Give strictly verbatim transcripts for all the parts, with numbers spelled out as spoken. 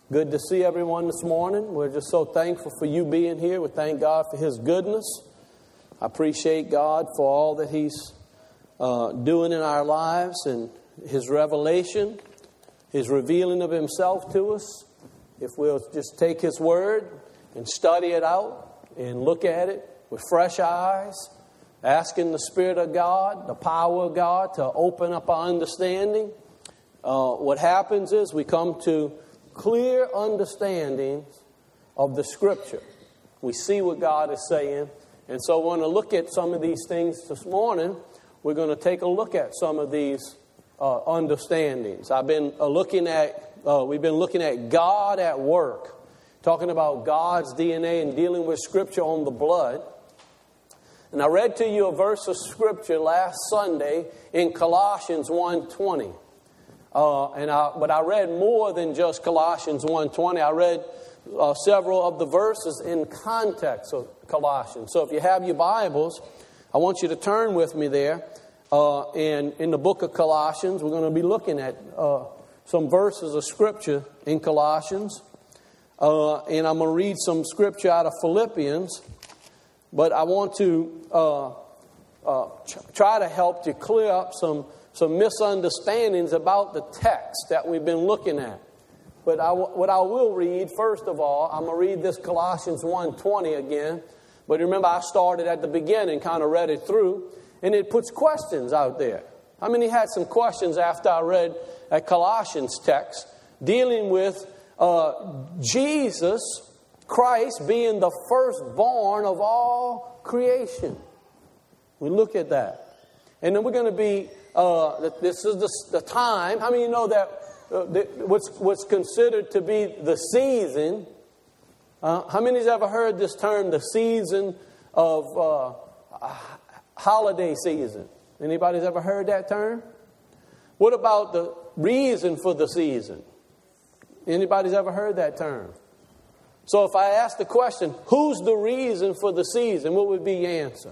Good to see everyone this morning. We're just so thankful for you being here. We thank God for His goodness. I appreciate God for all that He's uh, doing in our lives and His revelation, His revealing of Himself to us. If we'll just take His Word and study it out and look at it with fresh eyes, asking the Spirit of God, the power of God to open up our understanding, uh, what happens is we come to clear understandings of the Scripture. We see what God is saying. And so I want to look at some of these things this morning. We're going to take a look at some of these uh, understandings. I've been uh, looking at, uh, we've been looking at God at work, talking about God's D N A and dealing with Scripture on the blood. And I read to you a verse of Scripture last Sunday in Colossians one twenty. Uh, and I, but I read more than just Colossians one twenty. I read uh, several of the verses in context of Colossians. So if you have your Bibles, I want you to turn with me there. Uh, and in the book of Colossians, we're going to be looking at uh, some verses of Scripture in Colossians. Uh, and I'm going to read some Scripture out of Philippians. But I want to uh, uh, try to help to clear up some some misunderstandings about the text that we've been looking at. But I, what I will read, first of all, I'm going to read this Colossians one twenty again. But remember, I started at the beginning, kind of read it through, and it puts questions out there. How many had some questions after I read a Colossians text dealing with uh, Jesus Christ being the firstborn of all creation? We look at that. And then we're going to be Uh, this is the, the time. How many of you know that uh, the, what's, what's considered to be the season? Uh, how many has ever heard this term, the season of uh, holiday season? Anybody's ever heard that term? What about the reason for the season? Anybody's ever heard that term? So if I ask the question, who's the reason for the season? What would be your answer?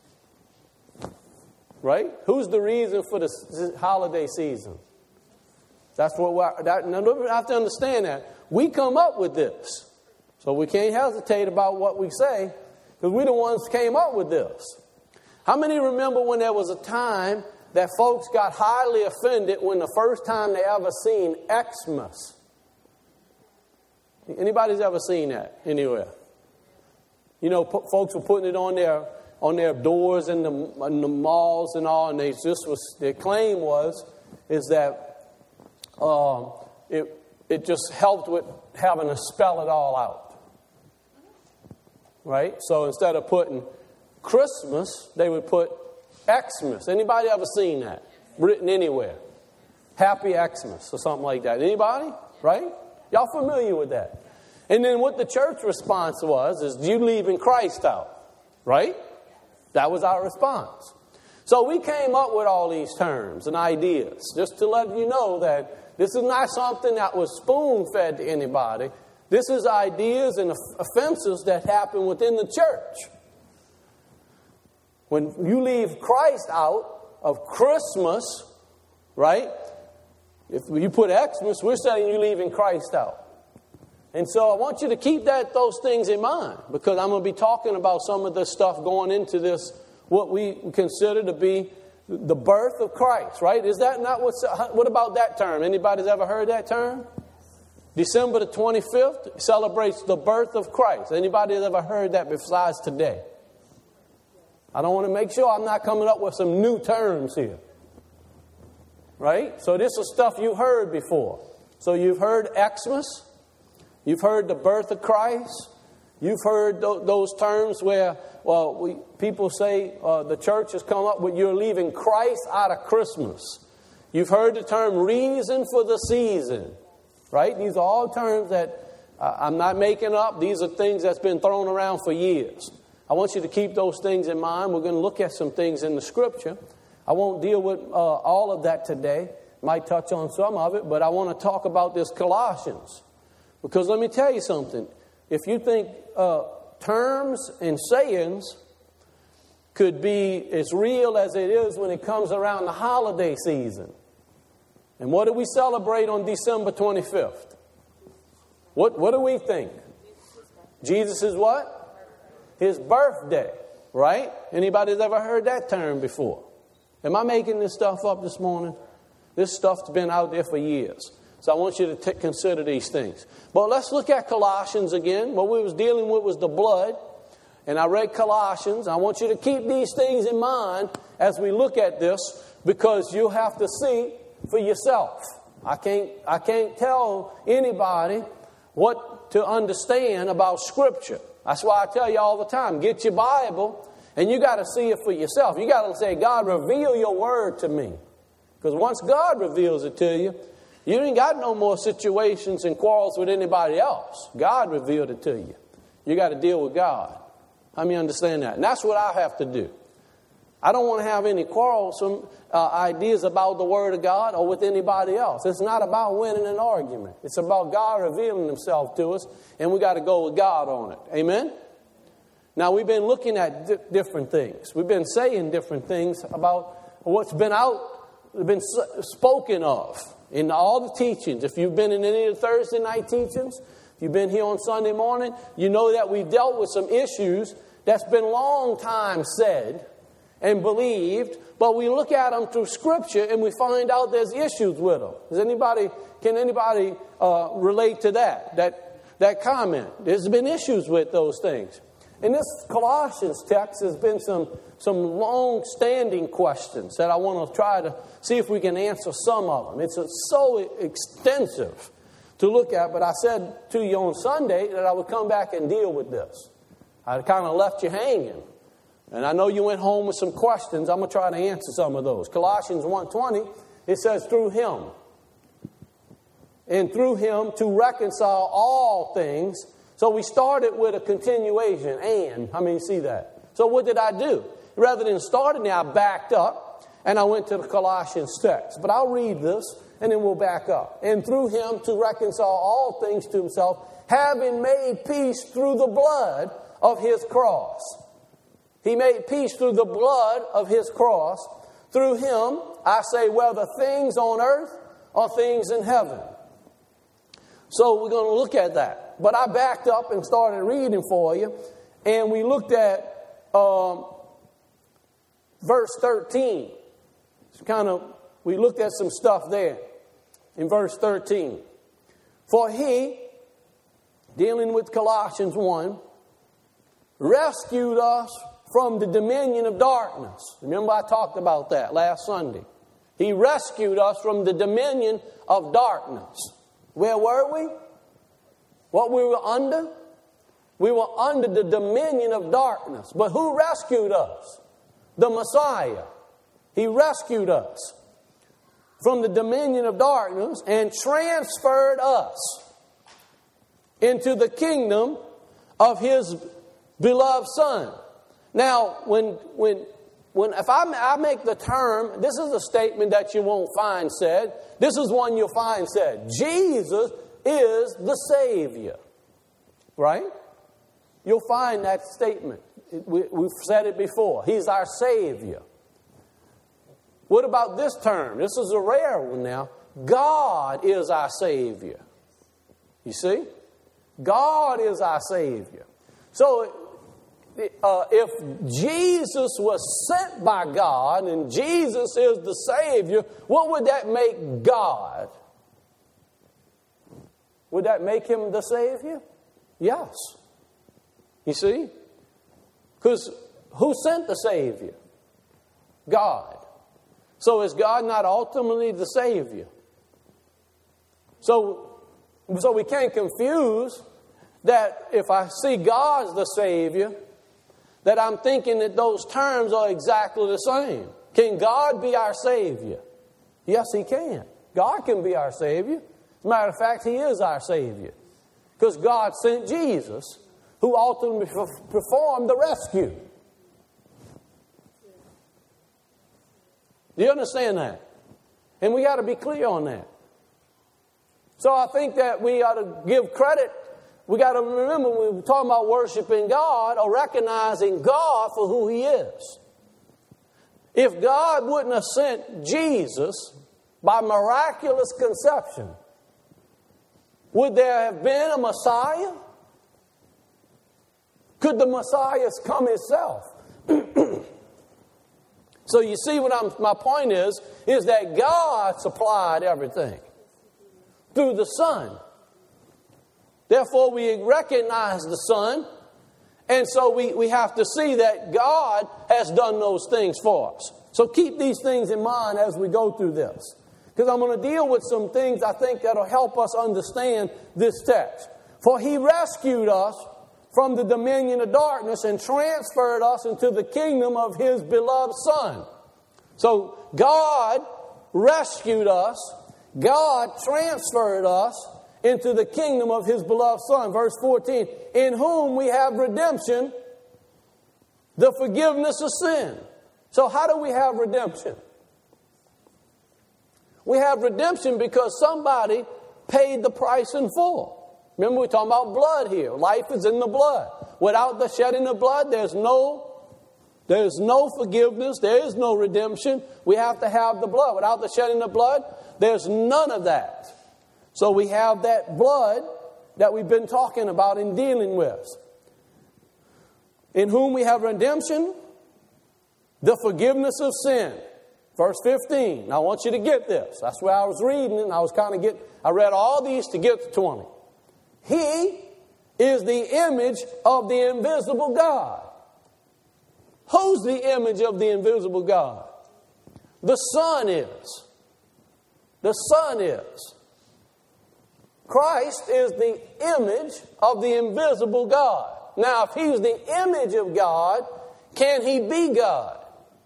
Right? Who's the reason for the holiday season? That's what we're, that, now you have to understand that. We come up with this. So we can't hesitate about what we say, because we're the ones who came up with this. How many remember when there was a time that folks got highly offended when the first time they ever seen Xmas? Anybody's ever seen that anywhere? You know, p- folks were putting it on their on their doors in the, in the malls and all, and they just was their claim was is that uh, it it just helped with having to spell it all out, right? So instead of putting Christmas, they would put Xmas. Anybody ever seen that written anywhere? Happy Xmas or something like that. Anybody? Right? Y'all familiar with that? And then what the church response was is you leaving Christ out, right? That was our response. So we came up with all these terms and ideas just to let you know that this is not something that was spoon-fed to anybody. This is ideas and offenses that happen within the church. When you leave Christ out of Christmas, right? If you put Xmas, we're saying you're leaving Christ out. And so I want you to keep that those things in mind, because I'm going to be talking about some of this stuff going into this, what we consider to be the birth of Christ, right? Is that not what's, what about that term? Anybody's ever heard that term? December the twenty-fifth celebrates the birth of Christ. Anybody has ever heard that besides today? I don't want to make sure I'm not coming up with some new terms here. Right? So this is stuff you heard before. So you've heard Xmas. You've heard the birth of Christ. You've heard th- those terms where well, we, people say uh, the church has come up with you're leaving Christ out of Christmas. You've heard the term reason for the season. Right? These are all terms that uh, I'm not making up. These are things that's been thrown around for years. I want you to keep those things in mind. We're going to look at some things in the Scripture. I won't deal with uh, all of that today. Might touch on some of it, but I want to talk about this Colossians. Because let me tell you something. If you think uh, terms and sayings could be as real as it is when it comes around the holiday season. And what do we celebrate on December twenty-fifth? What, what do we think? Jesus is what? His birthday, right? Anybody's ever heard that term before? Am I making this stuff up this morning? This stuff's been out there for years. So I want you to t- consider these things. But let's look at Colossians again. What we was dealing with was the blood. And I read Colossians. I want you to keep these things in mind as we look at this, because you'll have to see for yourself. I can't, I can't tell anybody what to understand about Scripture. That's why I tell you all the time, get your Bible, and you got to see it for yourself. You got to say, God, reveal your word to me. Because once God reveals it to you, you ain't got no more situations and quarrels with anybody else. God revealed it to you. You got to deal with God. How many understand that? And that's what I have to do. I don't want to have any quarrelsome uh, ideas about the Word of God or with anybody else. It's not about winning an argument. It's about God revealing Himself to us, and we got to go with God on it. Amen? Now, we've been looking at di- different things. We've been saying different things about what's been out, been s- spoken of in all the teachings. If you've been in any of the Thursday night teachings, if you've been here on Sunday morning, you know that we've dealt with some issues that's been long time said and believed, but we look at them through Scripture and we find out there's issues with them. Does anybody, can anybody uh, relate to that, that, that comment? There's been issues with those things. In this Colossians text, there's been some, some long-standing questions that I want to try to see if we can answer some of them. It's so extensive to look at, but I said to you on Sunday that I would come back and deal with this. I kind of left you hanging. And I know you went home with some questions. I'm going to try to answer some of those. Colossians one twenty, it says, through Him. And through Him to reconcile all things. So we started with a continuation. And, how many see that? So what did I do? Rather than starting there, I backed up and I went to the Colossians text. But I'll read this and then we'll back up. And through Him to reconcile all things to Himself, having made peace through the blood of His cross. He made peace through the blood of His cross. Through Him, I say, whether things on earth or things in heaven. So we're going to look at that. But I backed up and started reading for you. And we looked at um, verse thirteen. It's kind of, we looked at some stuff there in verse thirteen. For He, dealing with Colossians one, rescued us from the dominion of darkness. Remember I talked about that last Sunday. He rescued us from the dominion of darkness. Where were we? What we were under? We were under the dominion of darkness. But who rescued us? The Messiah. He rescued us from the dominion of darkness and transferred us into the kingdom of His beloved Son. Now, when when when if I, I make the term, this is a statement that you won't find said. This is one you'll find said. Jesus is the Savior. Right? You'll find that statement. We, we've said it before. He's our Savior. What about this term? This is a rare one now. God is our Savior. You see? God is our Savior. So, Uh, if Jesus was sent by God and Jesus is the Savior, what would that make God? Would that make Him the Savior? Yes. You see? Because who sent the Savior? God. So is God not ultimately the Savior? So, so we can't confuse that if I see God as the Savior, that I'm thinking that those terms are exactly the same. Can God be our Savior? Yes, He can. God can be our Savior. As a matter of fact, He is our Savior. Because God sent Jesus, who ultimately performed the rescue. Do you understand that? And we got to be clear on that. So I think that we ought to give credit. We got to remember when we're talking about worshiping God or recognizing God for who He is. If God wouldn't have sent Jesus by miraculous conception, Would there have been a Messiah? Could the Messiah come himself? So you see what I'm, my point is, is that God supplied everything through the Son. Therefore, we recognize the Son, and so we, we have to see that God has done those things for us. So keep these things in mind as we go through this. Because I'm going to deal with some things I think that will help us understand this text. For he rescued us from the dominion of darkness and transferred us into the kingdom of his beloved Son. So God rescued us. God transferred us into the kingdom of his beloved Son. Verse fourteen, in whom we have redemption, the forgiveness of sin. So how do we have redemption? We have redemption because somebody paid the price in full. Remember, we're talking about blood here. Life is in the blood. Without the shedding of blood, there's no, there's no forgiveness. There is no redemption. We have to have the blood. Without the shedding of blood, there's none of that. So we have that blood that we've been talking about and dealing with. In whom we have redemption, the forgiveness of sin. Verse fifteen. Now I want you to get this. That's where I was reading and I was kind of get. I read all these to get to twenty. He is the image of the invisible God. Who's the image of the invisible God? The Son is. The Son is. Christ is the image of the invisible God. Now, if he's the image of God, can he be God?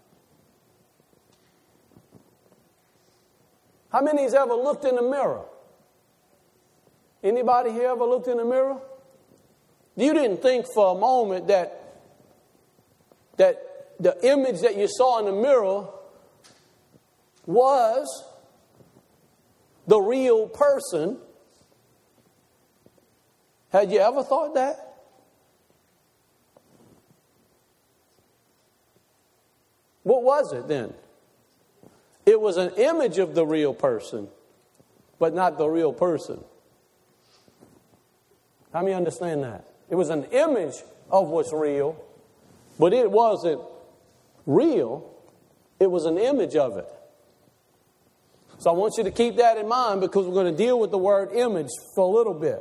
How many has ever looked in the mirror? Anybody here ever looked in the mirror? You didn't think for a moment that, that the image that you saw in the mirror was the real person. Had you ever thought that? What was it then? It was an image of the real person, but not the real person. How many understand that? It was an image of what's real, but it wasn't real. It was an image of it. So I want you to keep that in mind because we're going to deal with the word image for a little bit.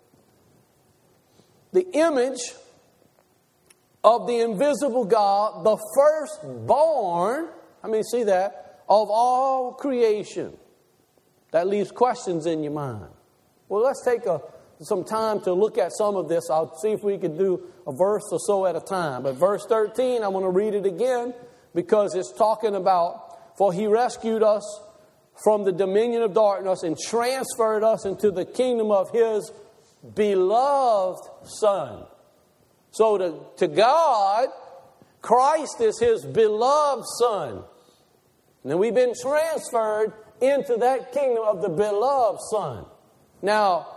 The image of the invisible God, the firstborn, I mean, see that, of all creation. That leaves questions in your mind. Well, let's take a, some time to look at some of this. I'll see if we can do a verse or so at a time. But verse thirteen, I want to read it again because it's talking about, for he rescued us from the dominion of darkness and transferred us into the kingdom of his beloved Son. So to, to God, Christ is his beloved Son. And then we've been transferred into that kingdom of the beloved Son. Now,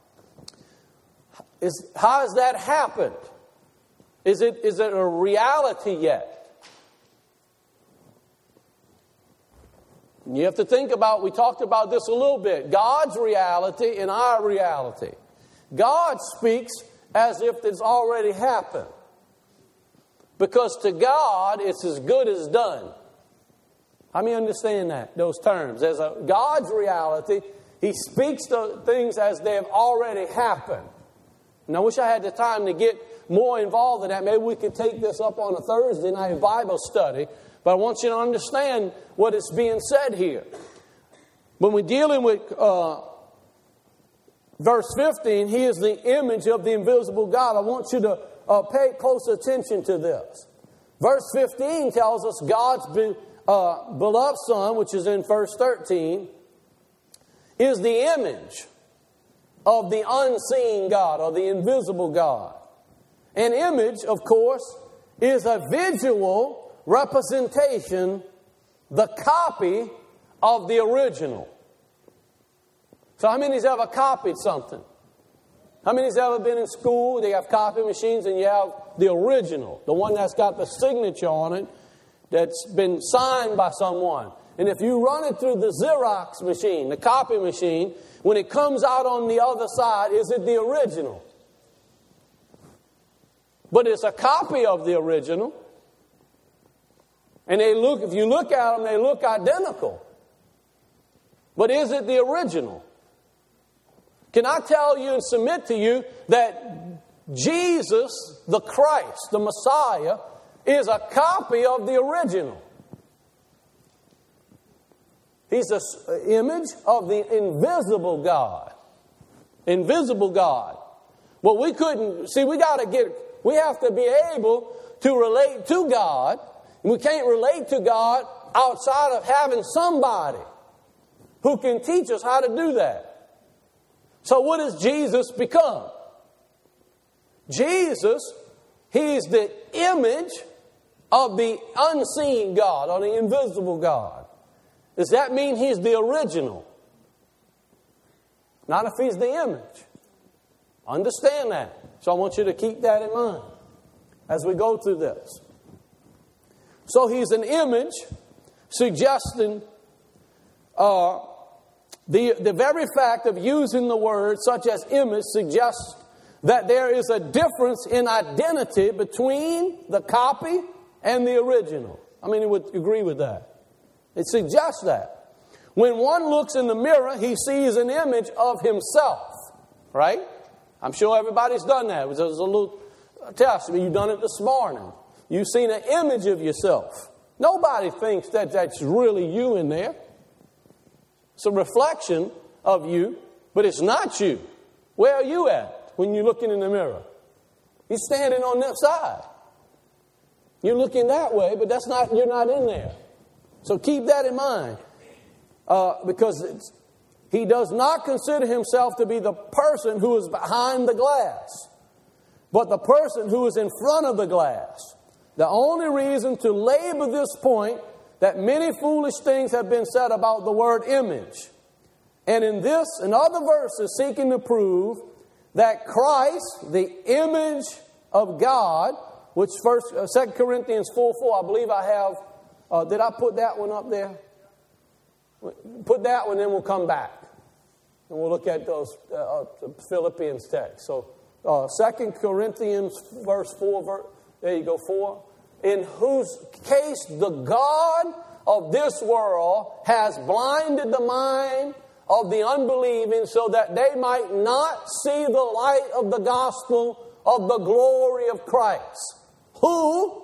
is, how has that happened? Is it, is it a reality yet? You have to think about, we talked about this a little bit, God's reality and our reality. God speaks as if it's already happened. Because to God, it's as good as done. How many understand that, those terms? As a God's reality, he speaks the things as they have already happened. And I wish I had the time to get more involved in that. Maybe we could take this up on a Thursday night Bible study. But I want you to understand what is being said here. When we're dealing with uh, verse fifteen, he is the image of the invisible God. I want you to uh, pay close attention to this. Verse fifteen tells us God's be, uh, beloved Son, which is in verse thirteen, is the image of the unseen God or the invisible God. An image, of course, is a visual representation, the copy of the original. So how many's ever copied something? How many's ever been in school, they have copy machines and you have the original, the one that's got the signature on it, that's been signed by someone. And if you run it through the Xerox machine, the copy machine, when it comes out on the other side, is it the original? But it's a copy of the original. And they look, if you look at them, they look identical. But is it the original? Can I tell you and submit to you that Jesus, the Christ, the Messiah, is a copy of the original? He's an image of the invisible God. Invisible God. Well, we couldn't, see, we got to get, we have to be able to relate to God. We can't relate to God outside of having somebody who can teach us how to do that. So what does Jesus become? Jesus, He's the image of the unseen God, or the invisible God. Does that mean He's the original? Not if He's the image. Understand that. So I want you to keep that in mind as we go through this. So He's an image suggesting uh, the, the very fact of using the word such as image suggests that there is a difference in identity between the copy and the original. I mean, you would agree with that. It suggests that. When one looks in the mirror, he sees an image of himself. Right? I'm sure everybody's done that. It was a little test. I mean, you've done it this morning. You've seen an image of yourself. Nobody thinks that that's really you in there. It's a reflection of you, but it's not you. Where are you at when you're looking in the mirror? You're standing on that side. You're looking that way, but that's not. You're not in there. So keep that in mind, uh, because it's, He does not consider Himself to be the person who is behind the glass, but the person who is in front of the glass. The only reason to labor this point that many foolish things have been said about the word image. And in this and other verses seeking to prove that Christ, the image of God, which first uh, Second Corinthians four four, I believe I have, uh, did I put that one up there? Put that one, then we'll come back. And we'll look at those uh, the Philippians text. So uh, Second Corinthians verse four, ver- there you go, four. In whose case the God of this world has blinded the mind of the unbelieving so that they might not see the light of the gospel of the glory of Christ. Who?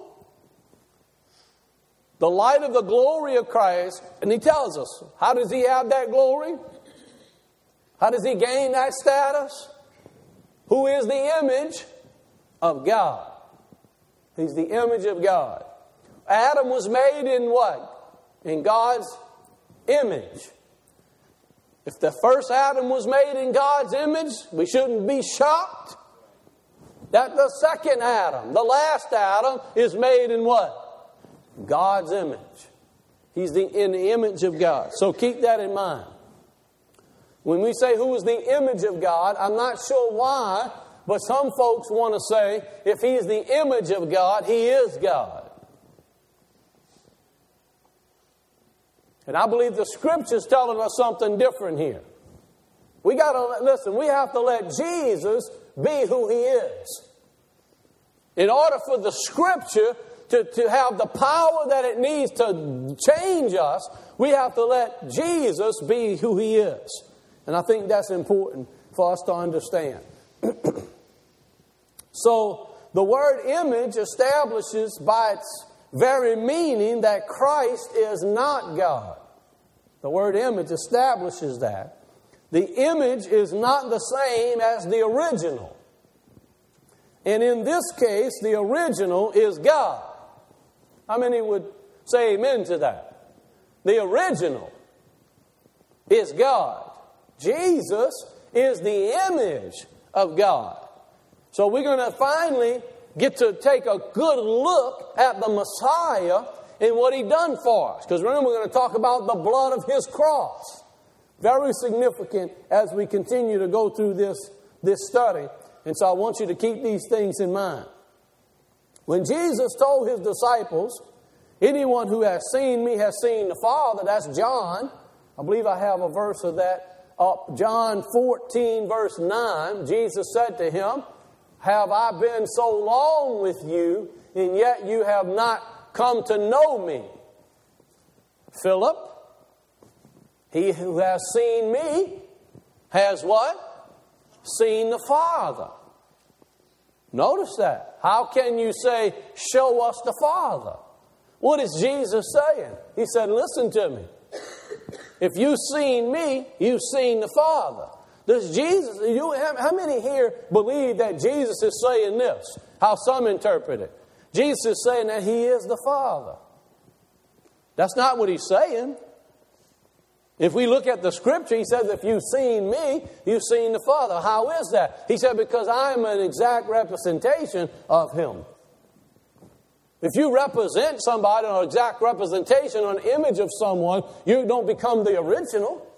The light of the glory of Christ. And he tells us, how does he have that glory? How does he gain that status? Who is the image of God? He's the image of God. Adam was made in what? In God's image. If the first Adam was made in God's image, we shouldn't be shocked that the second Adam, the last Adam, is made in what? God's image. He's the, in the image of God. So keep that in mind. When we say who is the image of God, I'm not sure why, but some folks want to say, if He's the image of God, He is God. And I believe the Scripture's telling us something different here. We got to, listen, we have to let Jesus be who He is. In order for the Scripture to, to have the power that it needs to change us, we have to let Jesus be who He is. And I think that's important for us to understand. So, the word image establishes by its very meaning that Christ is not God. The word image establishes that. The image is not the same as the original. And in this case, the original is God. How many would say amen to that? The original is God. Jesus is the image of God. So we're going to finally get to take a good look at the Messiah and what He done for us. Because remember, we're going to talk about the blood of His cross. Very significant as we continue to go through this, this study. And so I want you to keep these things in mind. When Jesus told His disciples Anyone who has seen me has seen the Father. That's John. I believe I have a verse of that up. John fourteen, verse nine. Jesus said to him, have I been so long with you, and yet you have not come to know me? Philip, he who has seen me has what? Seen the Father. Notice that. How can you say, show us the Father? What is Jesus saying? He said, listen to me. If you've seen me, you've seen the Father. Does Jesus, you, how many here believe that Jesus is saying this? How some interpret it. Jesus is saying that He is the Father. That's not what He's saying. If we look at the Scripture, He says, if you've seen me, you've seen the Father. How is that? He said, because I am an exact representation of Him. If you represent somebody, an exact representation or an image of someone, you don't become the original.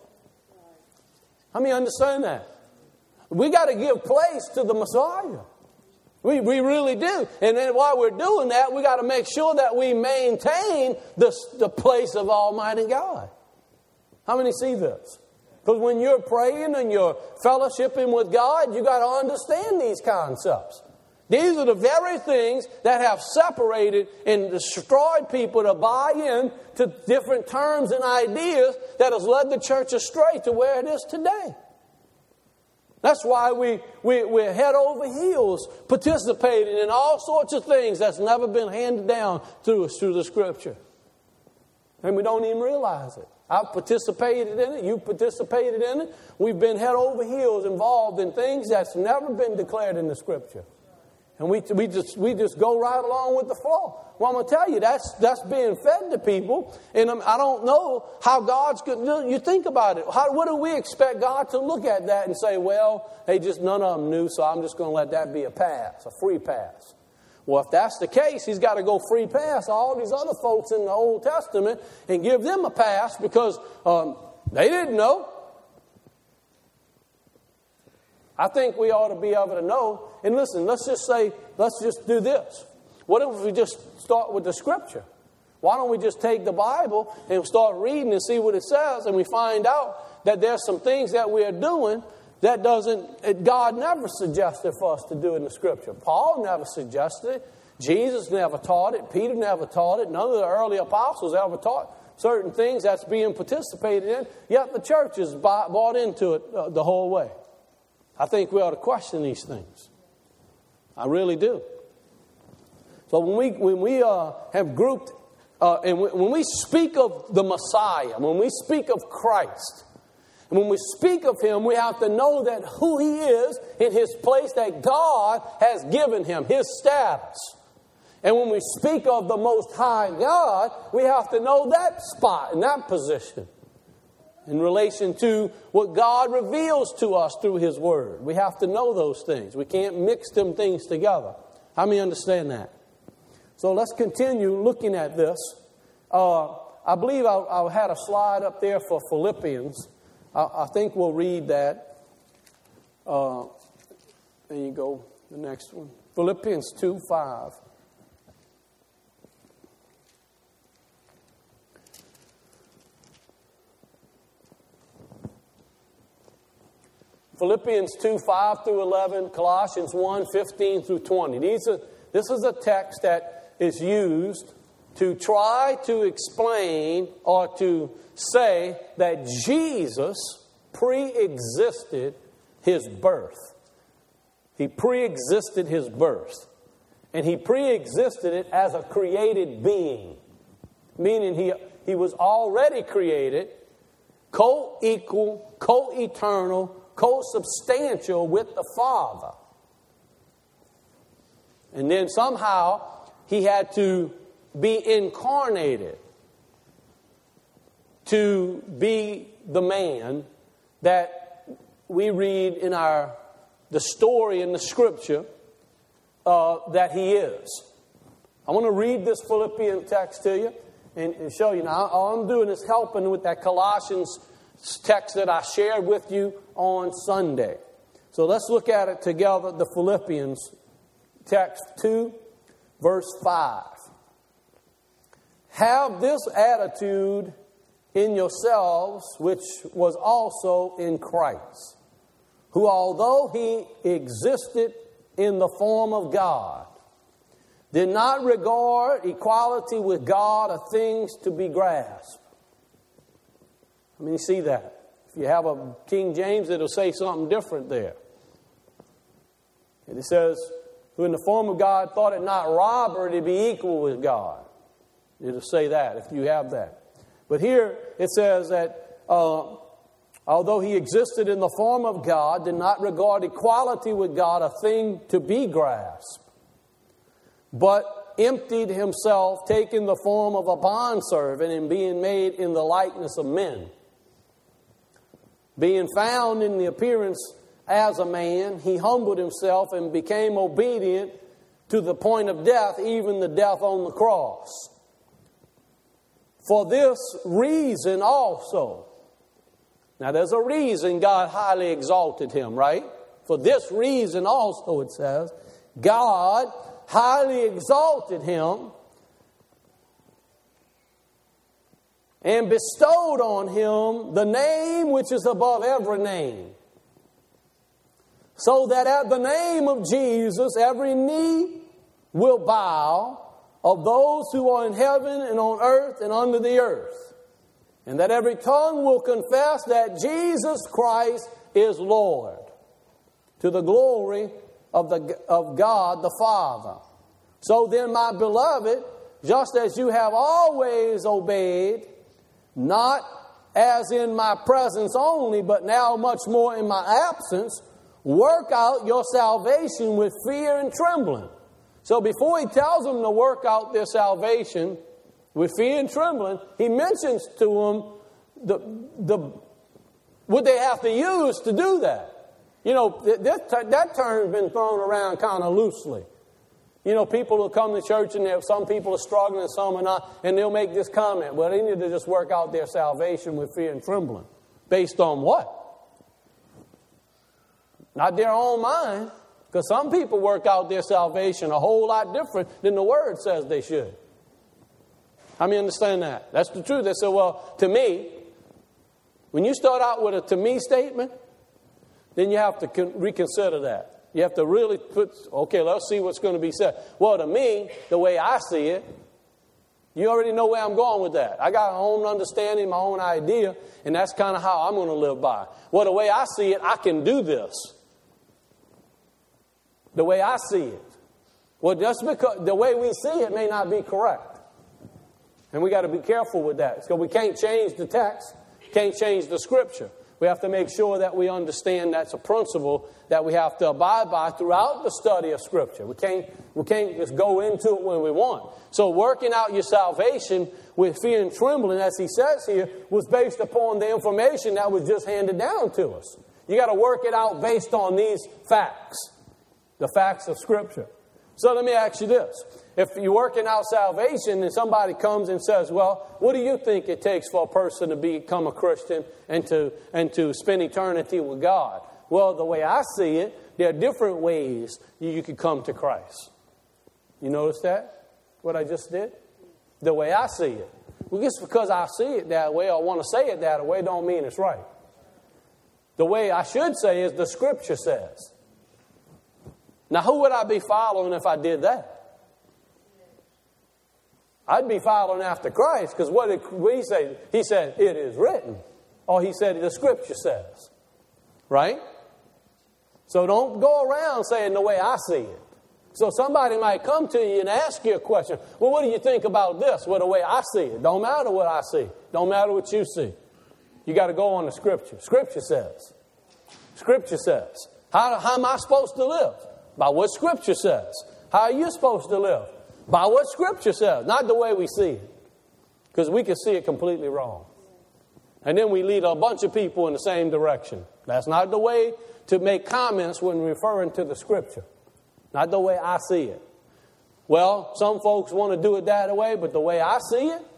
How many understand that? We got to give place to the Messiah. We, we really do. And then while we're doing that, we got to make sure that we maintain the, the place of Almighty God. How many see this? Because when you're praying and you're fellowshipping with God, you got to understand these concepts. These are the very things that have separated and destroyed people to buy in to different terms and ideas that has led the church astray to where it is today. That's why we, we, we're head over heels participating in all sorts of things that's never been handed down to us through the Scripture. And we don't even realize it. I've participated in it. You've participated in it. We've been head over heels involved in things that's never been declared in the Scripture. And we we just we just go right along with the flow. Well, I'm going to tell you, that's that's being fed to people. And I don't know how God's going to... You think about it. How, what do we expect God to look at that and say, well, hey, just none of them knew, so I'm just going to let that be a pass, a free pass. Well, if that's the case, He's got to go free pass all these other folks in the Old Testament and give them a pass because um, they didn't know. I think we ought to be able to know. And listen, let's just say, let's just do this. What if we just start with the Scripture? Why don't we just take the Bible and start reading and see what it says, and we find out that there's some things that we are doing that doesn't, God never suggested for us to do in the Scripture. Paul never suggested it. Jesus never taught it. Peter never taught it. None of the early apostles ever taught certain things that's being participated in. Yet the church is bought into it uh, the whole way. I think we ought to question these things. I really do. So when we when we uh, have grouped, uh, and when we speak of the Messiah, when we speak of Christ, and when we speak of Him, we have to know that who He is in His place that God has given Him, His status. And when we speak of the Most High God, we have to know that spot and that position in relation to what God reveals to us through His Word. We have to know those things. We can't mix them things together. How many understand that? So let's continue looking at this. Uh, I believe I, I had a slide up there for Philippians. I, I think we'll read that. Uh, there you go, the next one. Philippians two five. Philippians two, five through eleven, Colossians one, fifteen through twenty. These are, this is a text that is used to try to explain or to say that Jesus pre-existed His birth. He pre-existed His birth. And He pre-existed it as a created being. Meaning He, he was already created, co-equal, co-eternal, co-substantial with the Father. And then somehow He had to be incarnated to be the man that we read in our the story in the Scripture uh, that He is. I want to read this Philippian text to you and, and show you. Now, all I'm doing is helping with that Colossians text that I shared with you on Sunday. So let's look at it together, the Philippians text two, verse five. have this attitude in yourselves, which was also in Christ, who, although he existed in the form of God, did not regard equality with God a thing to be grasped. I mean, you see that. If you have a King James, it'll say something different there. And it says, who in the form of God thought it not robbery to be equal with God. It'll say that if you have that. But here it says that uh, although he existed in the form of God, did not regard equality with God a thing to be grasped, but emptied himself, taking the form of a bondservant and being made in the likeness of men. Being found in the appearance as a man, he humbled himself and became obedient to the point of death, even the death on the cross. For this reason also. Now there's a reason God highly exalted him, right? For this reason also, it says, God highly exalted him and bestowed on him the name which is above every name. So that at the name of Jesus, every knee will bow of those who are in heaven and on earth and under the earth. And that every tongue will confess that Jesus Christ is Lord, to the glory of, the, of God the Father. So then, my beloved, just as you have always obeyed, not as in my presence only, but now much more in my absence, work out your salvation with fear and trembling. So before he tells them to work out their salvation with fear and trembling, he mentions to them the, the, what they have to use to do that. You know, that, that term's been thrown around kind of loosely. You know, people will come to church and some people are struggling, some are not, and they'll make this comment, well, they need to just work out their salvation with fear and trembling. Based on what? Not their own mind. Because some people work out their salvation a whole lot different than the Word says they should. How many understand that? That's the truth. They say, well, to me, when you start out with a to me statement, then you have to con- reconsider that. You have to really put, okay, let's see what's going to be said. Well, to me, the way I see it, you already know where I'm going with that. I got my own understanding, my own idea, and that's kind of how I'm going to live by. Well, the way I see it, I can do this. The way I see it. Well, just because the way we see it may not be correct. And we got to be careful with that. So we can't change the text, can't change the Scripture. We have to make sure that we understand that's a principle that we have to abide by throughout the study of Scripture. We can't, we can't just go into it when we want. So working out your salvation with fear and trembling, as he says here, was based upon the information that was just handed down to us. You got to work it out based on these facts. The facts of Scripture. So let me ask you this. If you're working out salvation and somebody comes and says, well, what do you think it takes for a person to become a Christian and to, and to spend eternity with God? Well, the way I see it, there are different ways you could come to Christ. You notice that? What I just did? The way I see it. Well, just because I see it that way or want to say it that way don't mean it's right. The way I should say is the Scripture says. Now, who would I be following if I did that? I'd be following after Christ, because what did he say? He said, it is written. Or he said, the Scripture says. Right? So don't go around saying the way I see it. So somebody might come to you and ask you a question. Well, what do you think about this? Well, the way I see it. Don't matter what I see. Don't matter what you see. You got to go on the Scripture. Scripture says. Scripture says. How, how am I supposed to live? By what Scripture says. How are you supposed to live? By what Scripture says. Not the way we see it. Because we can see it completely wrong. And then we lead a bunch of people in the same direction. That's not the way to make comments when referring to the Scripture. Not the way I see it. Well, some folks want to do it that way, but the way I see it,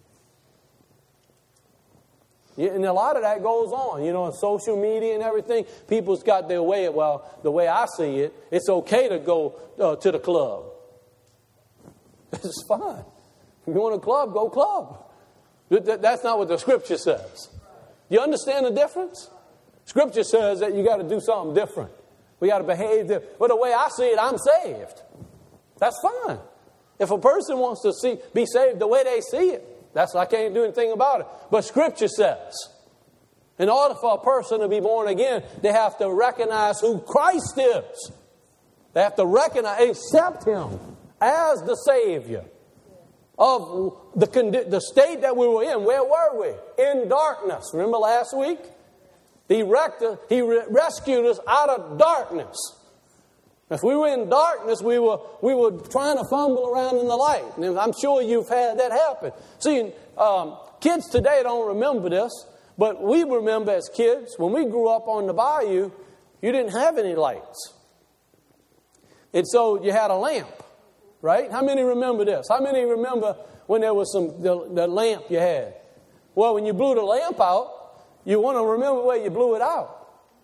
and a lot of that goes on, you know, on social media and everything. People's got their way. Well, the way I see it, it's okay to go uh, to the club. It's fine. If you want a club, go club. That's not what the Scripture says. You understand the difference? Scripture says that you got to do something different. We got to behave different. But the way I see it, I'm saved. That's fine. If a person wants to see be saved the way they see it, that's I can't do anything about it. But Scripture says, in order for a person to be born again, they have to recognize who Christ is. They have to recognize, accept Him as the Savior of the, the state that we were in. Where were we? In darkness. Remember last week? He, wrecked, he rescued us out of darkness. If we were in darkness, we were we were trying to fumble around in the light. And I'm sure you've had that happen. See, um, kids today don't remember this, but we remember as kids, when we grew up on the bayou, you didn't have any lights. And so you had a lamp, right? How many remember this? How many remember when there was some the, the lamp you had? Well, when you blew the lamp out, you want to remember where you blew it out.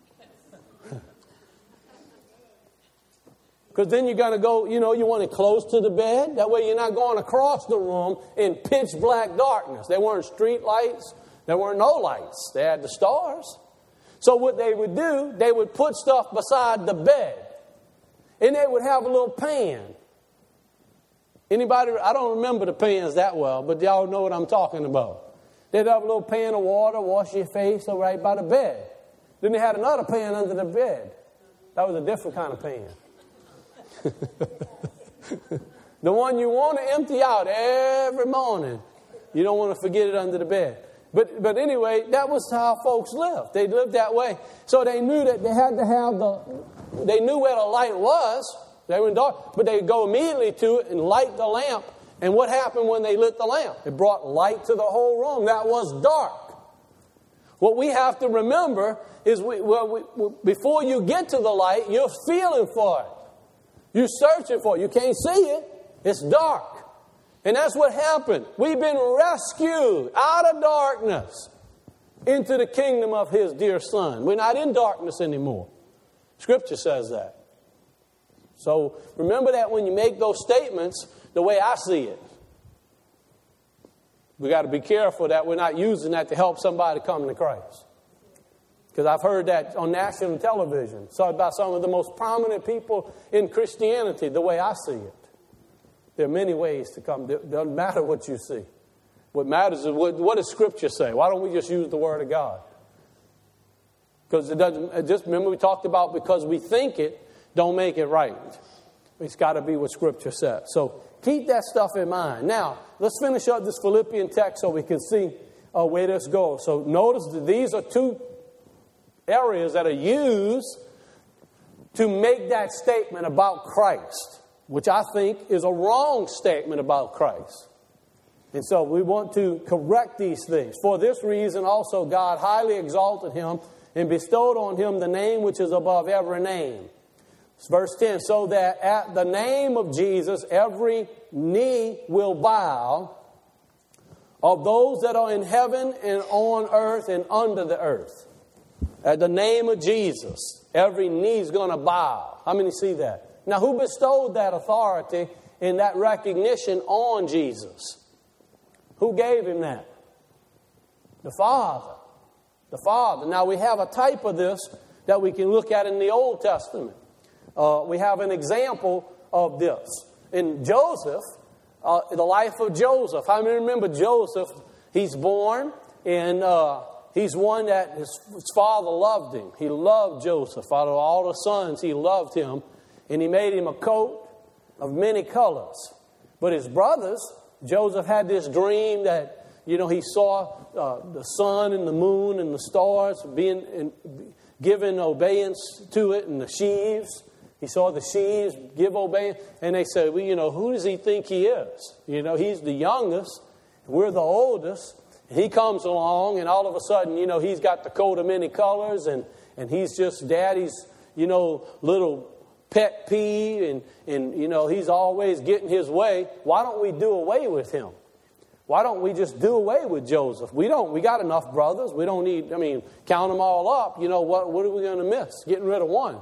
Because then you're going to go, you know, you want it close to the bed. That way you're not going across the room in pitch black darkness. There weren't street lights. There weren't no lights. They had the stars. So what they would do, they would put stuff beside the bed. And they would have a little pan. Anybody, I don't remember the pans that well, but y'all know what I'm talking about. They'd have a little pan of water, wash your face right by the bed. Then they had another pan under the bed. That was a different kind of pan. The one you want to empty out every morning. You don't want to forget it under the bed. But but anyway, that was how folks lived. They lived that way. So they knew that they had to have the, they knew where the light was. They were in dark, but they'd go immediately to it and light the lamp. And what happened when they lit the lamp? It brought light to the whole room. That was dark. What we have to remember is we, well, we, before you get to the light, you're feeling for it. You're searching for it. You can't see it. It's dark. And that's what happened. We've been rescued out of darkness into the kingdom of His dear Son. We're not in darkness anymore. Scripture says that. So remember that when you make those statements, the way I see it. We got to be careful that we're not using that to help somebody come to Christ. Because I've heard that on national television. So about some of the most prominent people in Christianity, the way I see it. There are many ways to come. It doesn't matter what you see. What matters is what, what does Scripture say? Why don't we just use the Word of God? Because it doesn't. It just remember we talked about because we think it, don't make it right. It's got to be what Scripture says. So keep that stuff in mind. Now let's finish up this Philippian text so we can see uh, where this goes. So notice that these are two areas that are used to make that statement about Christ, which I think is a wrong statement about Christ. And so we want to correct these things. For this reason also God highly exalted Him and bestowed on Him the name which is above every name. It's verse ten, so that at the name of Jesus every knee will bow of those that are in heaven and on earth and under the earth. At the name of Jesus, every knee is going to bow. How many see that? Now, who bestowed that authority and that recognition on Jesus? Who gave Him that? The Father. The Father. Now, we have a type of this that we can look at in the Old Testament. Uh, we have an example of this. In Joseph, uh, the life of Joseph. How many remember Joseph? He's born and uh, he's one that his, his father loved him. He loved Joseph. Out of all the sons, he loved him. And he made him a coat of many colors. But his brothers, Joseph had this dream that, you know, he saw uh, the sun and the moon and the stars being in, given obedience to it, and the sheaves. He saw the sheaves give obedience. And they said, well, you know, who does he think he is? You know, he's the youngest. We're the oldest. He comes along, and all of a sudden, you know, he's got the coat of many colors, and, and he's just daddy's, you know, little pet peeve, and, and, you know, he's always getting his way. Why don't we do away with him? Why don't we just do away with Joseph? We don't. We got enough brothers. We don't need, I mean, count them all up. You know, what, what are we going to miss? Getting rid of one.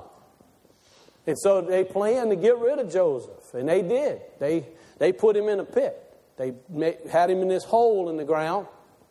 And so they planned to get rid of Joseph, and they did. They, they put him in a pit. They had him in this hole in the ground.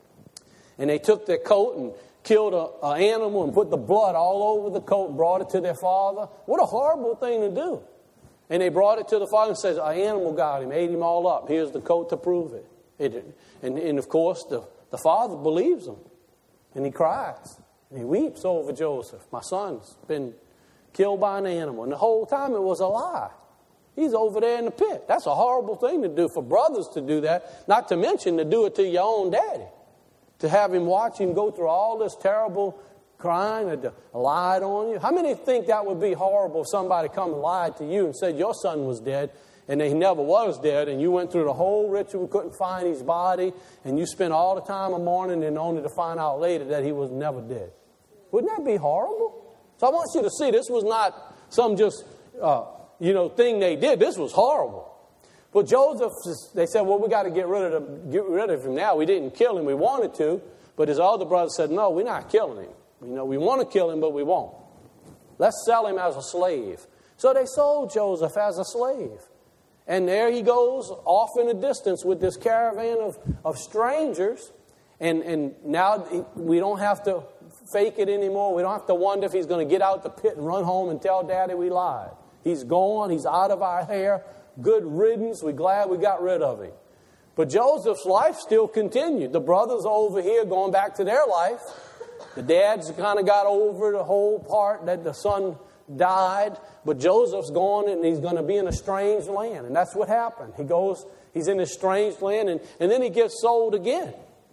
And they took their coat and killed an animal and put the blood all over the coat and brought it to their father. What a horrible thing to do. And they brought it to the father and says, an animal got him, ate him all up. Here's the coat to prove it. it and, and of course, the, the father believes him. And he cries. And he weeps over Joseph. My son's been killed by an animal. And the whole time it was a lie. He's over there in the pit. That's a horrible thing to do for brothers to do that. Not to mention to do it to your own daddy. To have him watch him go through all this terrible crying and lied on you. How many think that would be horrible if somebody come and lied to you and said your son was dead and he never was dead and you went through the whole ritual, couldn't find his body, and you spent all the time of mourning and only to find out later that he was never dead? Wouldn't that be horrible? So I want you to see this was not some just, uh, you know, thing they did. This was horrible. But Joseph, they said, well, we got to get rid of him, get rid of him now. We didn't kill him. We wanted to. But his other brothers said, no, we're not killing him. You know, we want to kill him, but we won't. Let's sell him as a slave. So they sold Joseph as a slave. And there he goes off in the distance with this caravan of, of strangers. And, and now we don't have to fake it anymore. We don't have to wonder if he's going to get out the pit and run home and tell Daddy we lied. He's gone. He's out of our hair. Good riddance. We're glad we got rid of him. But Joseph's life still continued. The brothers are over here going back to their life. The dads kind of got over the whole part that the son died. But Joseph's gone and he's going to be in a strange land. And that's what happened. He goes, he's in a strange land, and, and then he gets sold again.